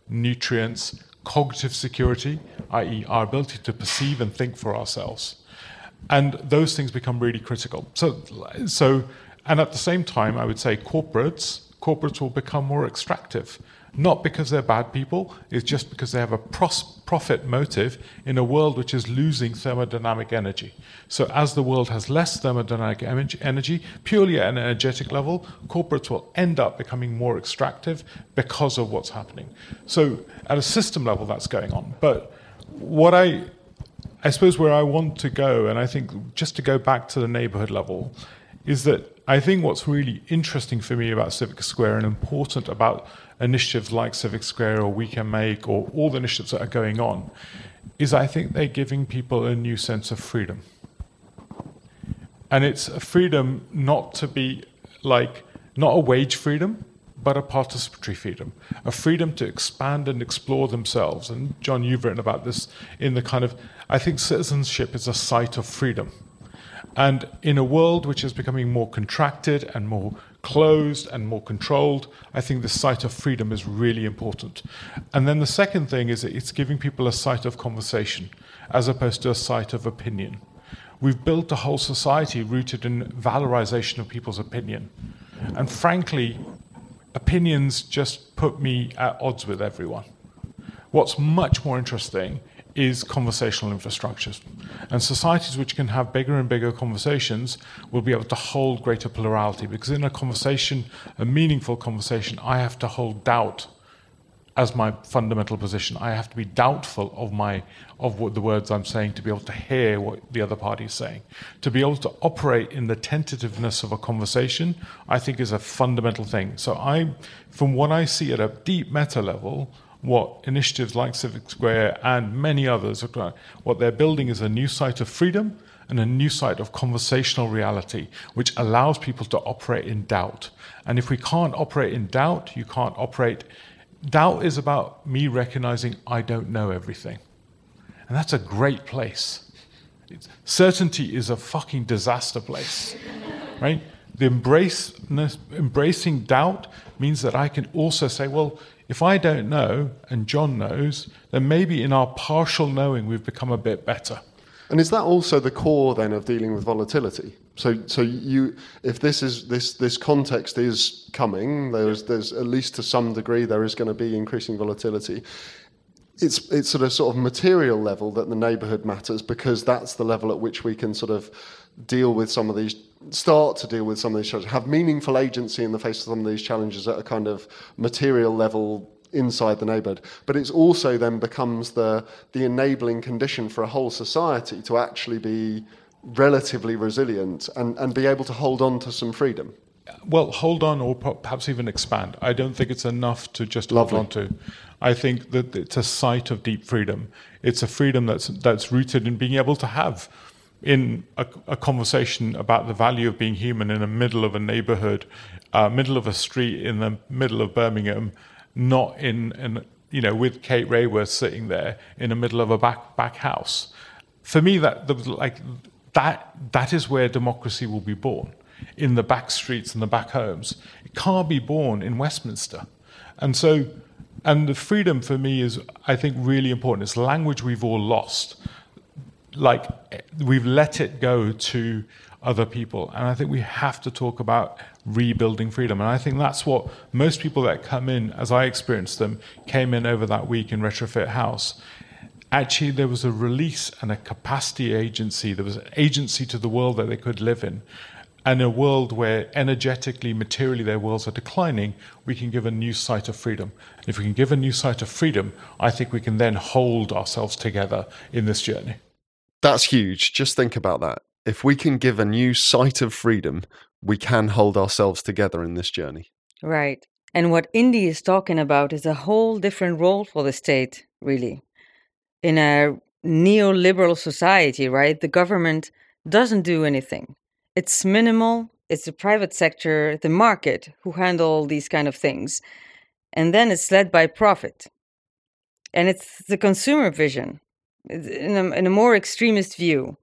S1: nutrients, cognitive security, that is our ability to perceive and think for ourselves. And those things become really critical. So, so, and at the same time, I would say corporates, corporates will become more extractive. Not because they're bad people, it's just because they have a pros- profit motive in a world which is losing thermodynamic energy. So as the world has less thermodynamic energy, purely at an energetic level, corporates will end up becoming more extractive because of what's happening. So at a system level, that's going on. But what I, I suppose where I want to go, and I think just to go back to the neighborhood level, is that I think what's really interesting for me about Civic Square and important about initiatives like Civic Square or We Can Make or all the initiatives that are going on is I think they're giving people a new sense of freedom. And it's a freedom not to be like, not a wage freedom, but a participatory freedom, a freedom to expand and explore themselves. And John, you've written about this in the kind of, I think citizenship is a site of freedom. And in a world which is becoming more contracted and more closed and more controlled, I think the site of freedom is really important. And then the second thing is that it's giving people a site of conversation as opposed to a site of opinion. We've built a whole society rooted in valorization of people's opinion. And frankly, opinions just put me at odds with everyone. What's much more interesting is conversational infrastructures. And societies which can have bigger and bigger conversations will be able to hold greater plurality, because in a conversation, a meaningful conversation, I have to hold doubt as my fundamental position. I have to be doubtful of my of what the words I'm saying to be able to hear what the other party is saying. To be able to operate in the tentativeness of a conversation, I think is a fundamental thing. So I, from what I see at a deep meta level, what initiatives like Civic Square and many others, what they're building is a new site of freedom and a new site of conversational reality, which allows people to operate in doubt. And if we can't operate in doubt, you can't operate. Doubt is about me recognizing I don't know everything. And that's a great place. It's, certainty is a fucking disaster place, right? The embrace, embracing doubt means that I can also say, well, if I don't know and John knows, then maybe in our partial knowing we've become a bit better.
S5: And is that also the core then of dealing with volatility? So, so you, if this is this this context is coming, there's there's at least to some degree there is going to be increasing volatility. It's it's at a sort of material level that the neighbourhood matters, because that's the level at which we can sort of deal with some of these, start to deal with some of these challenges, have meaningful agency in the face of some of these challenges at a kind of material level inside the neighbourhood. But it's also then becomes the the enabling condition for a whole society to actually be relatively resilient and, and be able to hold on to some freedom.
S1: Well, hold on, or perhaps even expand. I don't think it's enough to just
S5: Lovely.
S1: hold on to. I think that it's a site of deep freedom. It's a freedom that's that's rooted in being able to have in a, a conversation about the value of being human in the middle of a neighborhood, uh, middle of a street in the middle of Birmingham, not in, in you know, with Kate Raworth sitting there in the middle of a back back house. For me, that the, like that that is where democracy will be born, in the back streets and the back homes. It can't be born in Westminster, and so and the freedom for me is, I think, really important. It's language we've all lost. Like, we've let it go to other people. And I think we have to talk about rebuilding freedom. And I think that's what most people that come in, as I experienced them, came in over that week in Retrofit House. Actually, there was a release and a capacity agency. There was an agency to the world that they could live in. And a world where energetically, materially, their worlds are declining, we can give a new site of freedom. And if we can give a new site of freedom, I think we can then hold ourselves together in this journey.
S3: That's huge. Just think about that. If we can give a new sight of freedom, we can hold ourselves together in this journey.
S2: Right. And what Indy is talking about is a whole different role for the state, really. In a neoliberal society, right, the government doesn't do anything. It's minimal. It's the private sector, the market, who handle these kind of things. And then it's led by profit. And it's the consumer vision. In a, in a more extremist view.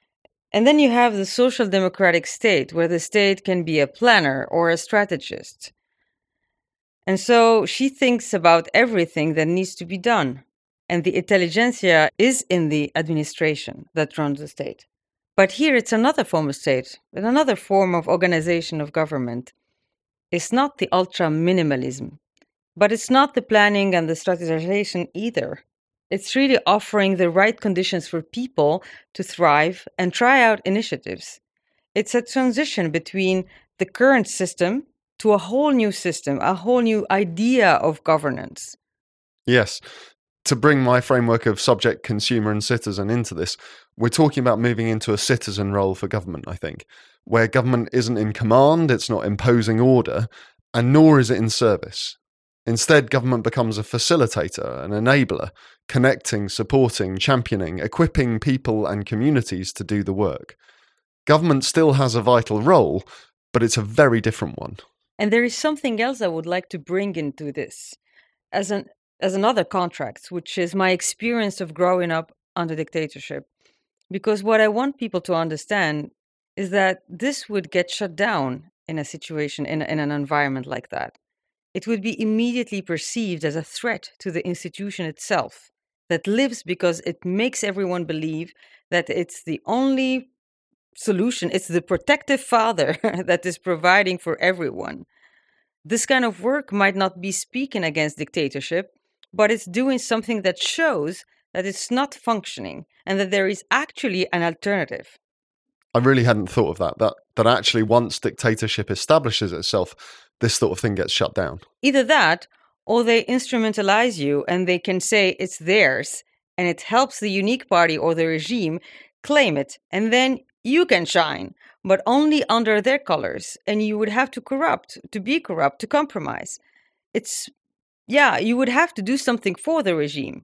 S2: And then you have the social democratic state, where the state can be a planner or a strategist. And so she thinks about everything that needs to be done. And the intelligentsia is in the administration that runs the state. But here it's another form of state, and another form of organization of government. It's not the ultra-minimalism, but it's not the planning and the strategization either. It's really offering the right conditions for people to thrive and try out initiatives. It's a transition between the current system to a whole new system, a whole new idea of governance.
S3: Yes. To bring my framework of subject, consumer and citizen into this, we're talking about moving into a citizen role for government, I think, where government isn't in command, it's not imposing order, and nor is it in service. Instead, government becomes a facilitator, an enabler, connecting, supporting, championing, equipping people and communities to do the work. Government still has a vital role, but it's a very different one.
S2: And there is something else I would like to bring into this as an as another contract, which is my experience of growing up under dictatorship. Because what I want people to understand is that this would get shut down in a situation, in, in an environment like that. It would be immediately perceived as a threat to the institution itself that lives because it makes everyone believe that it's the only solution, it's the protective father that is providing for everyone. This kind of work might not be speaking against dictatorship, but it's doing something that shows that it's not functioning and that there is actually an alternative.
S3: I really hadn't thought of that, that, that actually once dictatorship establishes itself, this sort of thing gets shut down.
S2: Either that, or they instrumentalize you and they can say it's theirs and it helps the unique party or the regime claim it, and then you can shine, but only under their colors, and you would have to corrupt, to be corrupt, to compromise. It's Yeah, you would have to do something for the regime.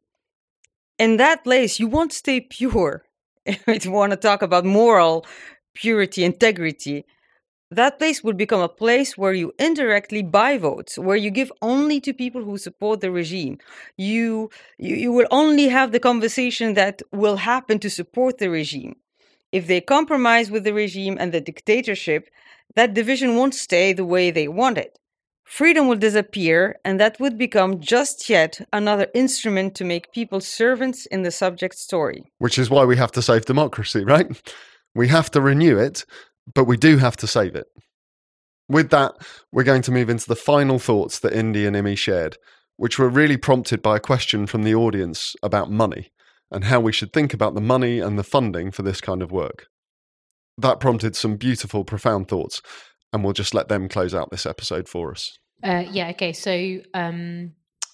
S2: In that place, you won't stay pure. If you want to talk about moral purity, integrity, that place would become a place where you indirectly buy votes, where you give only to people who support the regime. You, you, you will only have the conversation that will happen to support the regime. If they compromise with the regime and the dictatorship, that division won't stay the way they want it. Freedom will disappear, and that would become just yet another instrument to make people servants in the subject story.
S3: Which is why we have to save democracy, right? We have to renew it, but we do have to save it. With that, we're going to move into the final thoughts that Indy and Imi shared, which were really prompted by a question from the audience about money and how we should think about the money and the funding for this kind of work. That prompted some beautiful, profound thoughts, and we'll just let them close out this episode for us.
S4: Uh, yeah, okay. So um,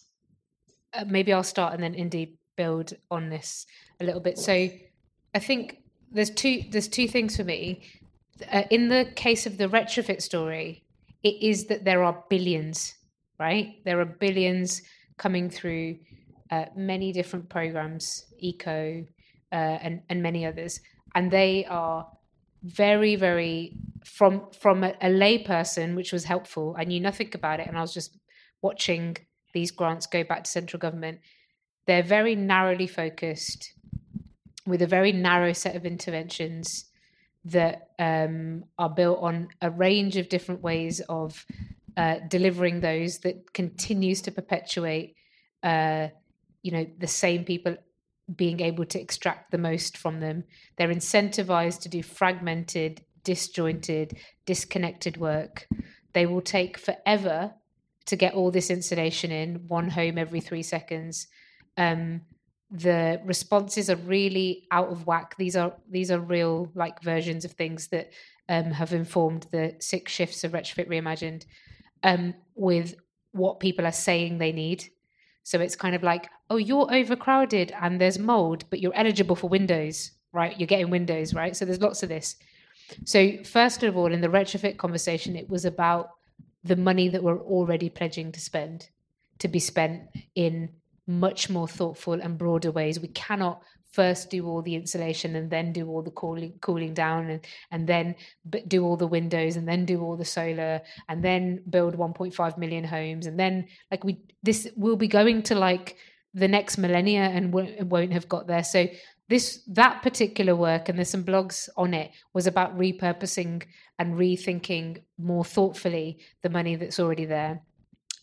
S4: uh, maybe I'll start and then Indy build on this a little bit. So I think there's two there's two things for me. Uh, in the case of the retrofit story, it is that there are billions, right? There are billions coming through uh, many different programs, Eco uh, and, and many others. And they are very, very, from from a, a lay person, which was helpful. I knew nothing about it, and I was just watching these grants go back to central government. They're very narrowly focused with a very narrow set of interventions that um, are built on a range of different ways of uh, delivering those that continues to perpetuate, uh, you know, the same people being able to extract the most from them. They're incentivized to do fragmented, disjointed, disconnected work. They will take forever to get all this insulation in, one home every three seconds. Um, the responses are really out of whack. These are these are real like versions of things that um, have informed the six shifts of Retrofit Reimagined um, with what people are saying they need. So it's kind of like, oh, you're overcrowded and there's mold, but you're eligible for windows, right? You're getting windows, right? So there's lots of this. So first of all, in the retrofit conversation, it was about the money that we're already pledging to spend, to be spent in much more thoughtful and broader ways. We cannot first do all the insulation and then do all the cooling cooling down and, and then do all the windows and then do all the solar and then build one point five million homes. And then like we, this will be going to like the next millennia and won't, won't have got there. So this, that particular work, and there's some blogs on it, was about repurposing and rethinking more thoughtfully the money that's already there.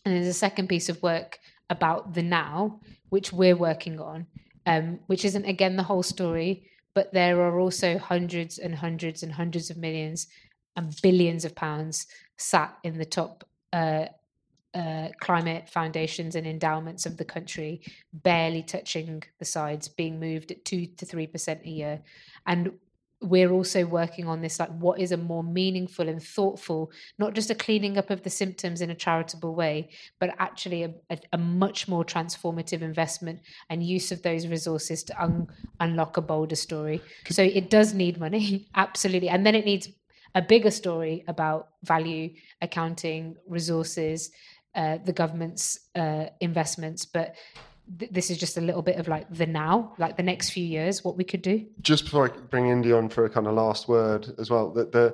S4: And there's a second piece of work about the now, which we're working on, um, which isn't, again, the whole story, but there are also hundreds and hundreds and hundreds of millions and billions of pounds sat in the top uh, uh, climate foundations and endowments of the country, barely touching the sides, being moved at two to three percent a year. And we're also working on this, like, what is a more meaningful and thoughtful, not just a cleaning up of the symptoms in a charitable way, but actually a, a, a much more transformative investment and use of those resources to un, unlock a bolder story. So it does need money, absolutely. And then it needs a bigger story about value, accounting, resources, uh, the government's uh, investments. But this is just a little bit of like the now, like the next few years, what we could do.
S5: Just before I bring Indy on for a kind of last word as well, that the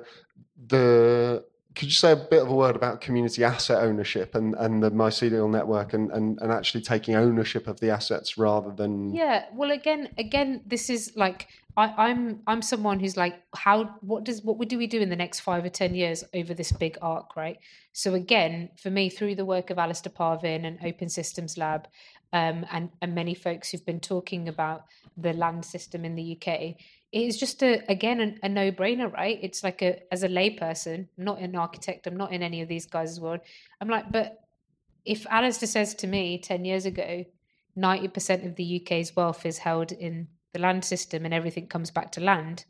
S5: the could you say a bit of a word about community asset ownership and, and the mycelial network and, and, and actually taking ownership of the assets rather than
S4: yeah. Well, again, again, this is like I, I'm I'm someone who's like, how what does what do we do in the next five or ten years over this big arc, right? So again, for me, through the work of Alistair Parvin and Open Systems Lab. Um, and, and many folks who've been talking about the land system in the U K, it is just a again a, a no-brainer, right? It's like a as a layperson, not an architect, I'm not in any of these guys' world. I'm like, but if Alistair says to me ten years ago, ninety percent of the U K's wealth is held in the land system and everything comes back to land,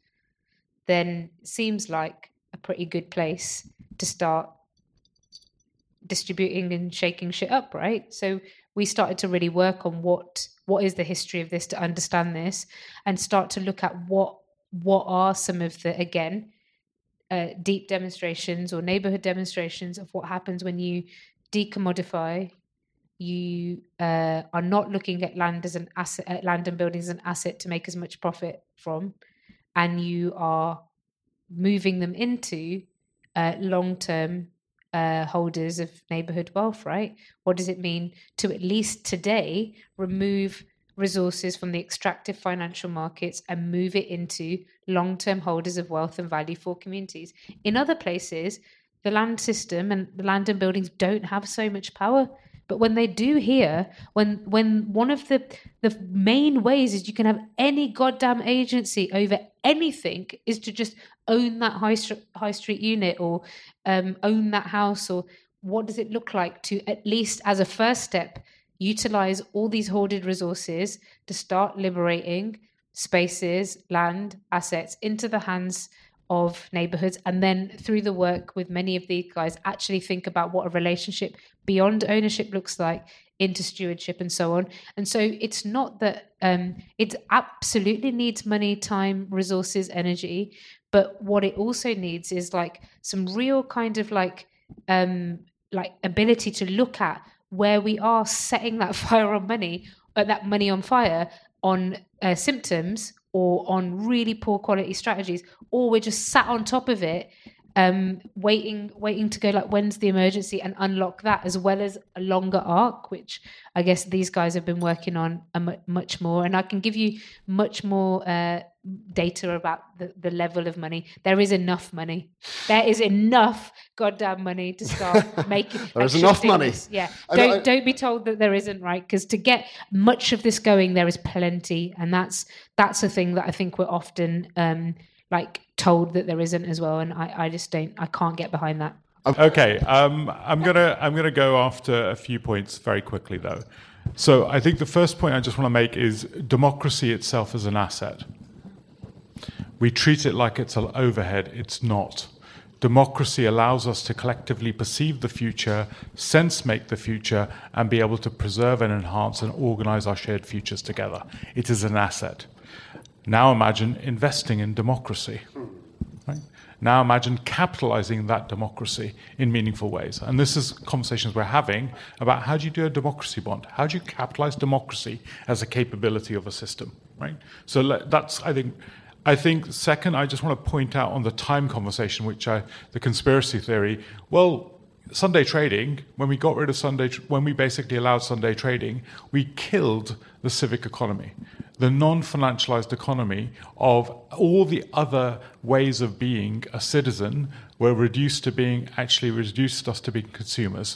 S4: then it seems like a pretty good place to start distributing and shaking shit up, right? So we started to really work on what what is the history of this to understand this and start to look at what what are some of the, again, uh, deep demonstrations or neighborhood demonstrations of what happens when you decommodify, you uh, are not looking at land as an asset, at land and buildings as an asset to make as much profit from, and you are moving them into uh, long-term Uh, holders of neighborhood wealth, right? What does it mean to at least today remove resources from the extractive financial markets and move it into long-term holders of wealth and value for communities? In other places, the land system and the land and buildings don't have so much power. But when they do here, when when one of the the main ways is you can have any goddamn agency over anything is to just own that high, st- high street unit or um, own that house, or what does it look like to at least as a first step utilize all these hoarded resources to start liberating spaces, land, assets into the hands of neighborhoods, and then through the work with many of these guys actually think about what a relationship beyond ownership looks like into stewardship and so on. And so it's not that um, it absolutely needs money, time, resources, energy, but what it also needs is like some real kind of like um, like ability to look at where we are setting that fire on money, or that money on fire on uh, symptoms or on really poor quality strategies, or we're just sat on top of it, um, waiting, waiting to go like, when's the emergency, and unlock that, as well as a longer arc, which I guess these guys have been working on a m- much more. And I can give you much more uh, data about the, the level of money. There is enough money. There is enough goddamn money to start making.
S5: There's
S4: like,
S5: enough money.
S4: This. Yeah.
S5: I
S4: don't
S5: know, I...
S4: don't be told that there isn't, right? Because to get much of this going, there is plenty, and that's that's a thing that I think we're often um, like told that there isn't as well. And I, I just don't. I can't get behind that.
S1: Okay, um, I'm gonna I'm gonna go after a few points very quickly though. So I think the first point I just want to make is democracy itself as an asset. We treat it like it's an overhead. It's not. Democracy allows us to collectively perceive the future, sense make the future, and be able to preserve and enhance and organize our shared futures together. It is an asset. Now imagine investing in democracy. Right? Now imagine capitalizing that democracy in meaningful ways. And this is conversations we're having about how do you do a democracy bond? How do you capitalize democracy as a capability of a system? Right? So that's, I think... I think, second, I just want to point out on the time conversation, which I, the conspiracy theory, well, Sunday trading, when we got rid of Sunday, when we basically allowed Sunday trading, we killed the civic economy, the non-financialized economy of all the other ways of being a citizen were reduced to being, actually reduced us to being consumers, as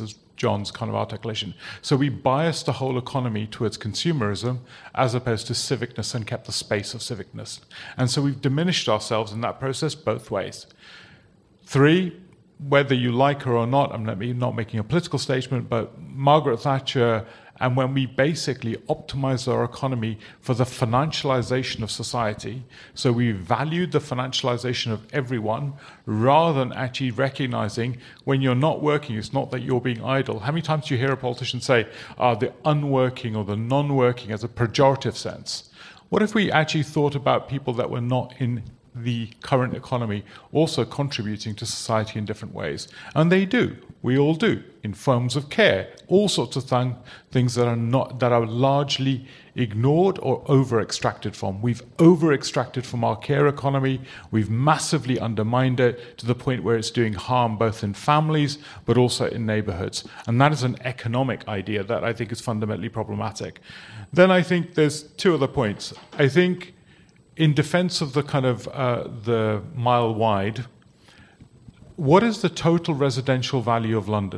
S1: John's kind of articulation. So we biased the whole economy towards consumerism as opposed to civicness and kept the space of civicness. And so we've diminished ourselves in that process both ways. Three, whether you like her or not, I'm not making a political statement, but Margaret Thatcher, and when we basically optimized our economy for the financialization of society, so we valued the financialization of everyone rather than actually recognizing when you're not working, it's not that you're being idle. How many times do you hear a politician say uh, the unworking or the non-working as a pejorative sense? What if we actually thought about people that were not in the current economy also contributing to society in different ways? And they do. We all do, in forms of care, all sorts of th- things that are not that are largely ignored or over-extracted from. We've over-extracted from our care economy. We've massively undermined it to the point where it's doing harm both in families but also in neighborhoods. And that is an economic idea that I think is fundamentally problematic. Then I think there's two other points. I think in defense of the kind of uh, the mile wide, what is the total residential value of London?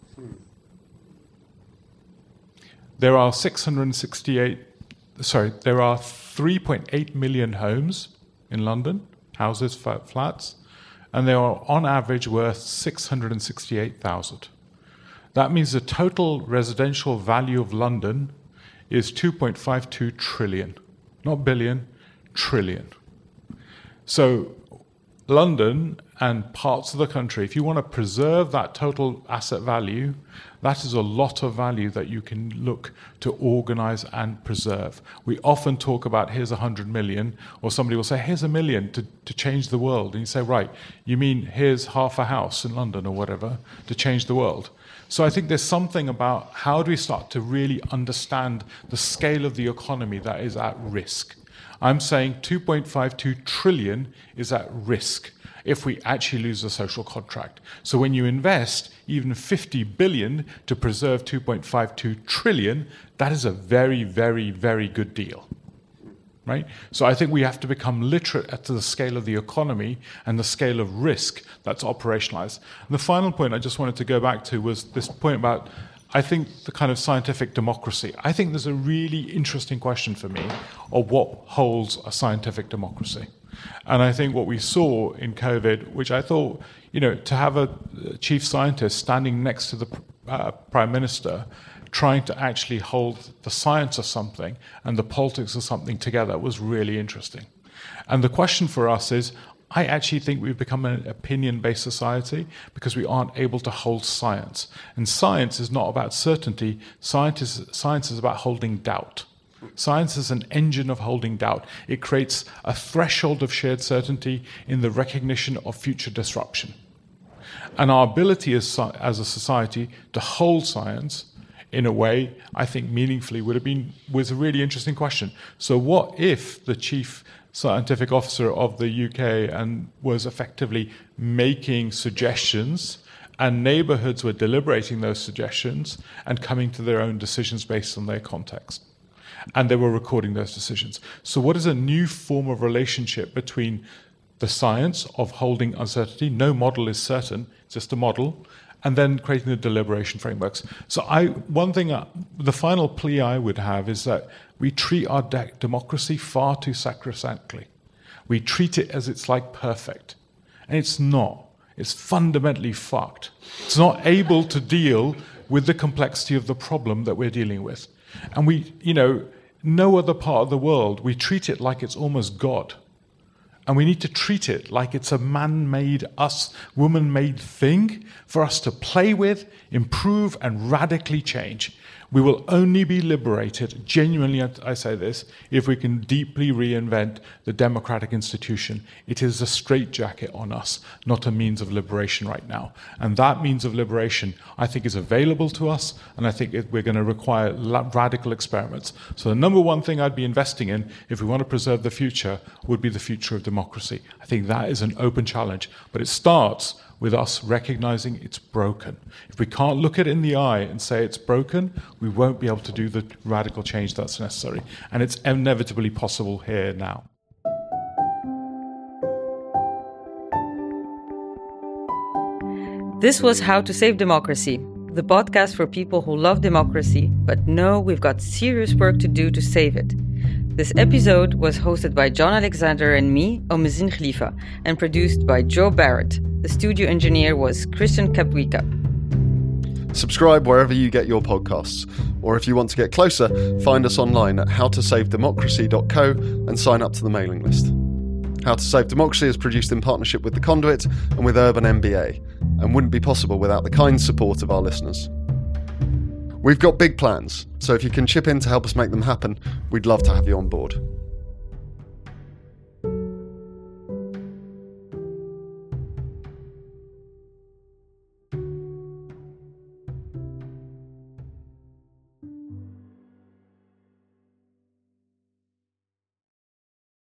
S1: There are six hundred sixty-eight, sorry, there are three point eight million homes in London, houses, flats, and they are on average worth six hundred sixty-eight thousand. That means the total residential value of London is two point five two trillion, not billion, trillion. So London and parts of the country, if you want to preserve that total asset value, that is a lot of value that you can look to organize and preserve. We often talk about here's a hundred million, or somebody will say here's a million to, to change the world. And you say, right, you mean here's half a house in London or whatever to change the world. So I think there's something about how do we start to really understand the scale of the economy that is at risk. I'm saying two point five two trillion is at risk if we actually lose the social contract. So when you invest even fifty billion to preserve two point five two trillion, that is a very, very, very good deal. Right? So I think we have to become literate at the scale of the economy and the scale of risk that's operationalized. And the final point I just wanted to go back to was this point about, I think, the kind of scientific democracy. I think there's a really interesting question for me of what holds a scientific democracy. And I think what we saw in COVID, which I thought, you know, to have a chief scientist standing next to the uh, prime minister trying to actually hold the science of something and the politics of something together was really interesting. And the question for us is, I actually think we've become an opinion-based society because we aren't able to hold science. And science is not about certainty. Science is, science is about holding doubt. Science is an engine of holding doubt. It creates a threshold of shared certainty in the recognition of future disruption. And our ability as, as a society to hold science in a way, I think meaningfully would have been, was a really interesting question. So what if the chief scientific officer of the U K and was effectively making suggestions and neighborhoods were deliberating those suggestions and coming to their own decisions based on their context? And they were recording those decisions. So what is a new form of relationship between the science of holding uncertainty? No model is certain, it's just a model. And then creating the deliberation frameworks. So I, one thing, uh, the final plea I would have is that we treat our de- democracy far too sacrosanctly. We treat it as it's like perfect. And it's not. It's fundamentally fucked. It's not able to deal with the complexity of the problem that we're dealing with. And we, you know, no other part of the world, we treat it like it's almost God. And we need to treat it like it's a man-made, us, woman-made thing for us to play with, improve, and radically change. We will only be liberated, genuinely I say this, if we can deeply reinvent the democratic institution. It is a straitjacket on us, not a means of liberation right now. And that means of liberation, I think, is available to us, and I think it, we're going to require radical experiments. So the number one thing I'd be investing in, if we want to preserve the future, would be the future of democracy. I think that is an open challenge, but it starts with us recognizing it's broken. If we can't look it in the eye and say it's broken, we won't be able to do the radical change that's necessary. And it's inevitably possible here now.
S2: This was How to Save Democracy, the podcast for people who love democracy but know we've got serious work to do to save it. This episode was hosted by John Alexander and me, Omezin Khalifa, and produced by Joe Barrett. The studio engineer was Christian Kapwika.
S3: Subscribe wherever you get your podcasts, or if you want to get closer, find us online at how to save democracy dot co and sign up to the mailing list. How to Save Democracy is produced in partnership with The Conduit and with Urban M B A, and wouldn't be possible without the kind support of our listeners. We've got big plans, so if you can chip in to help us make them happen, we'd love to have you on board.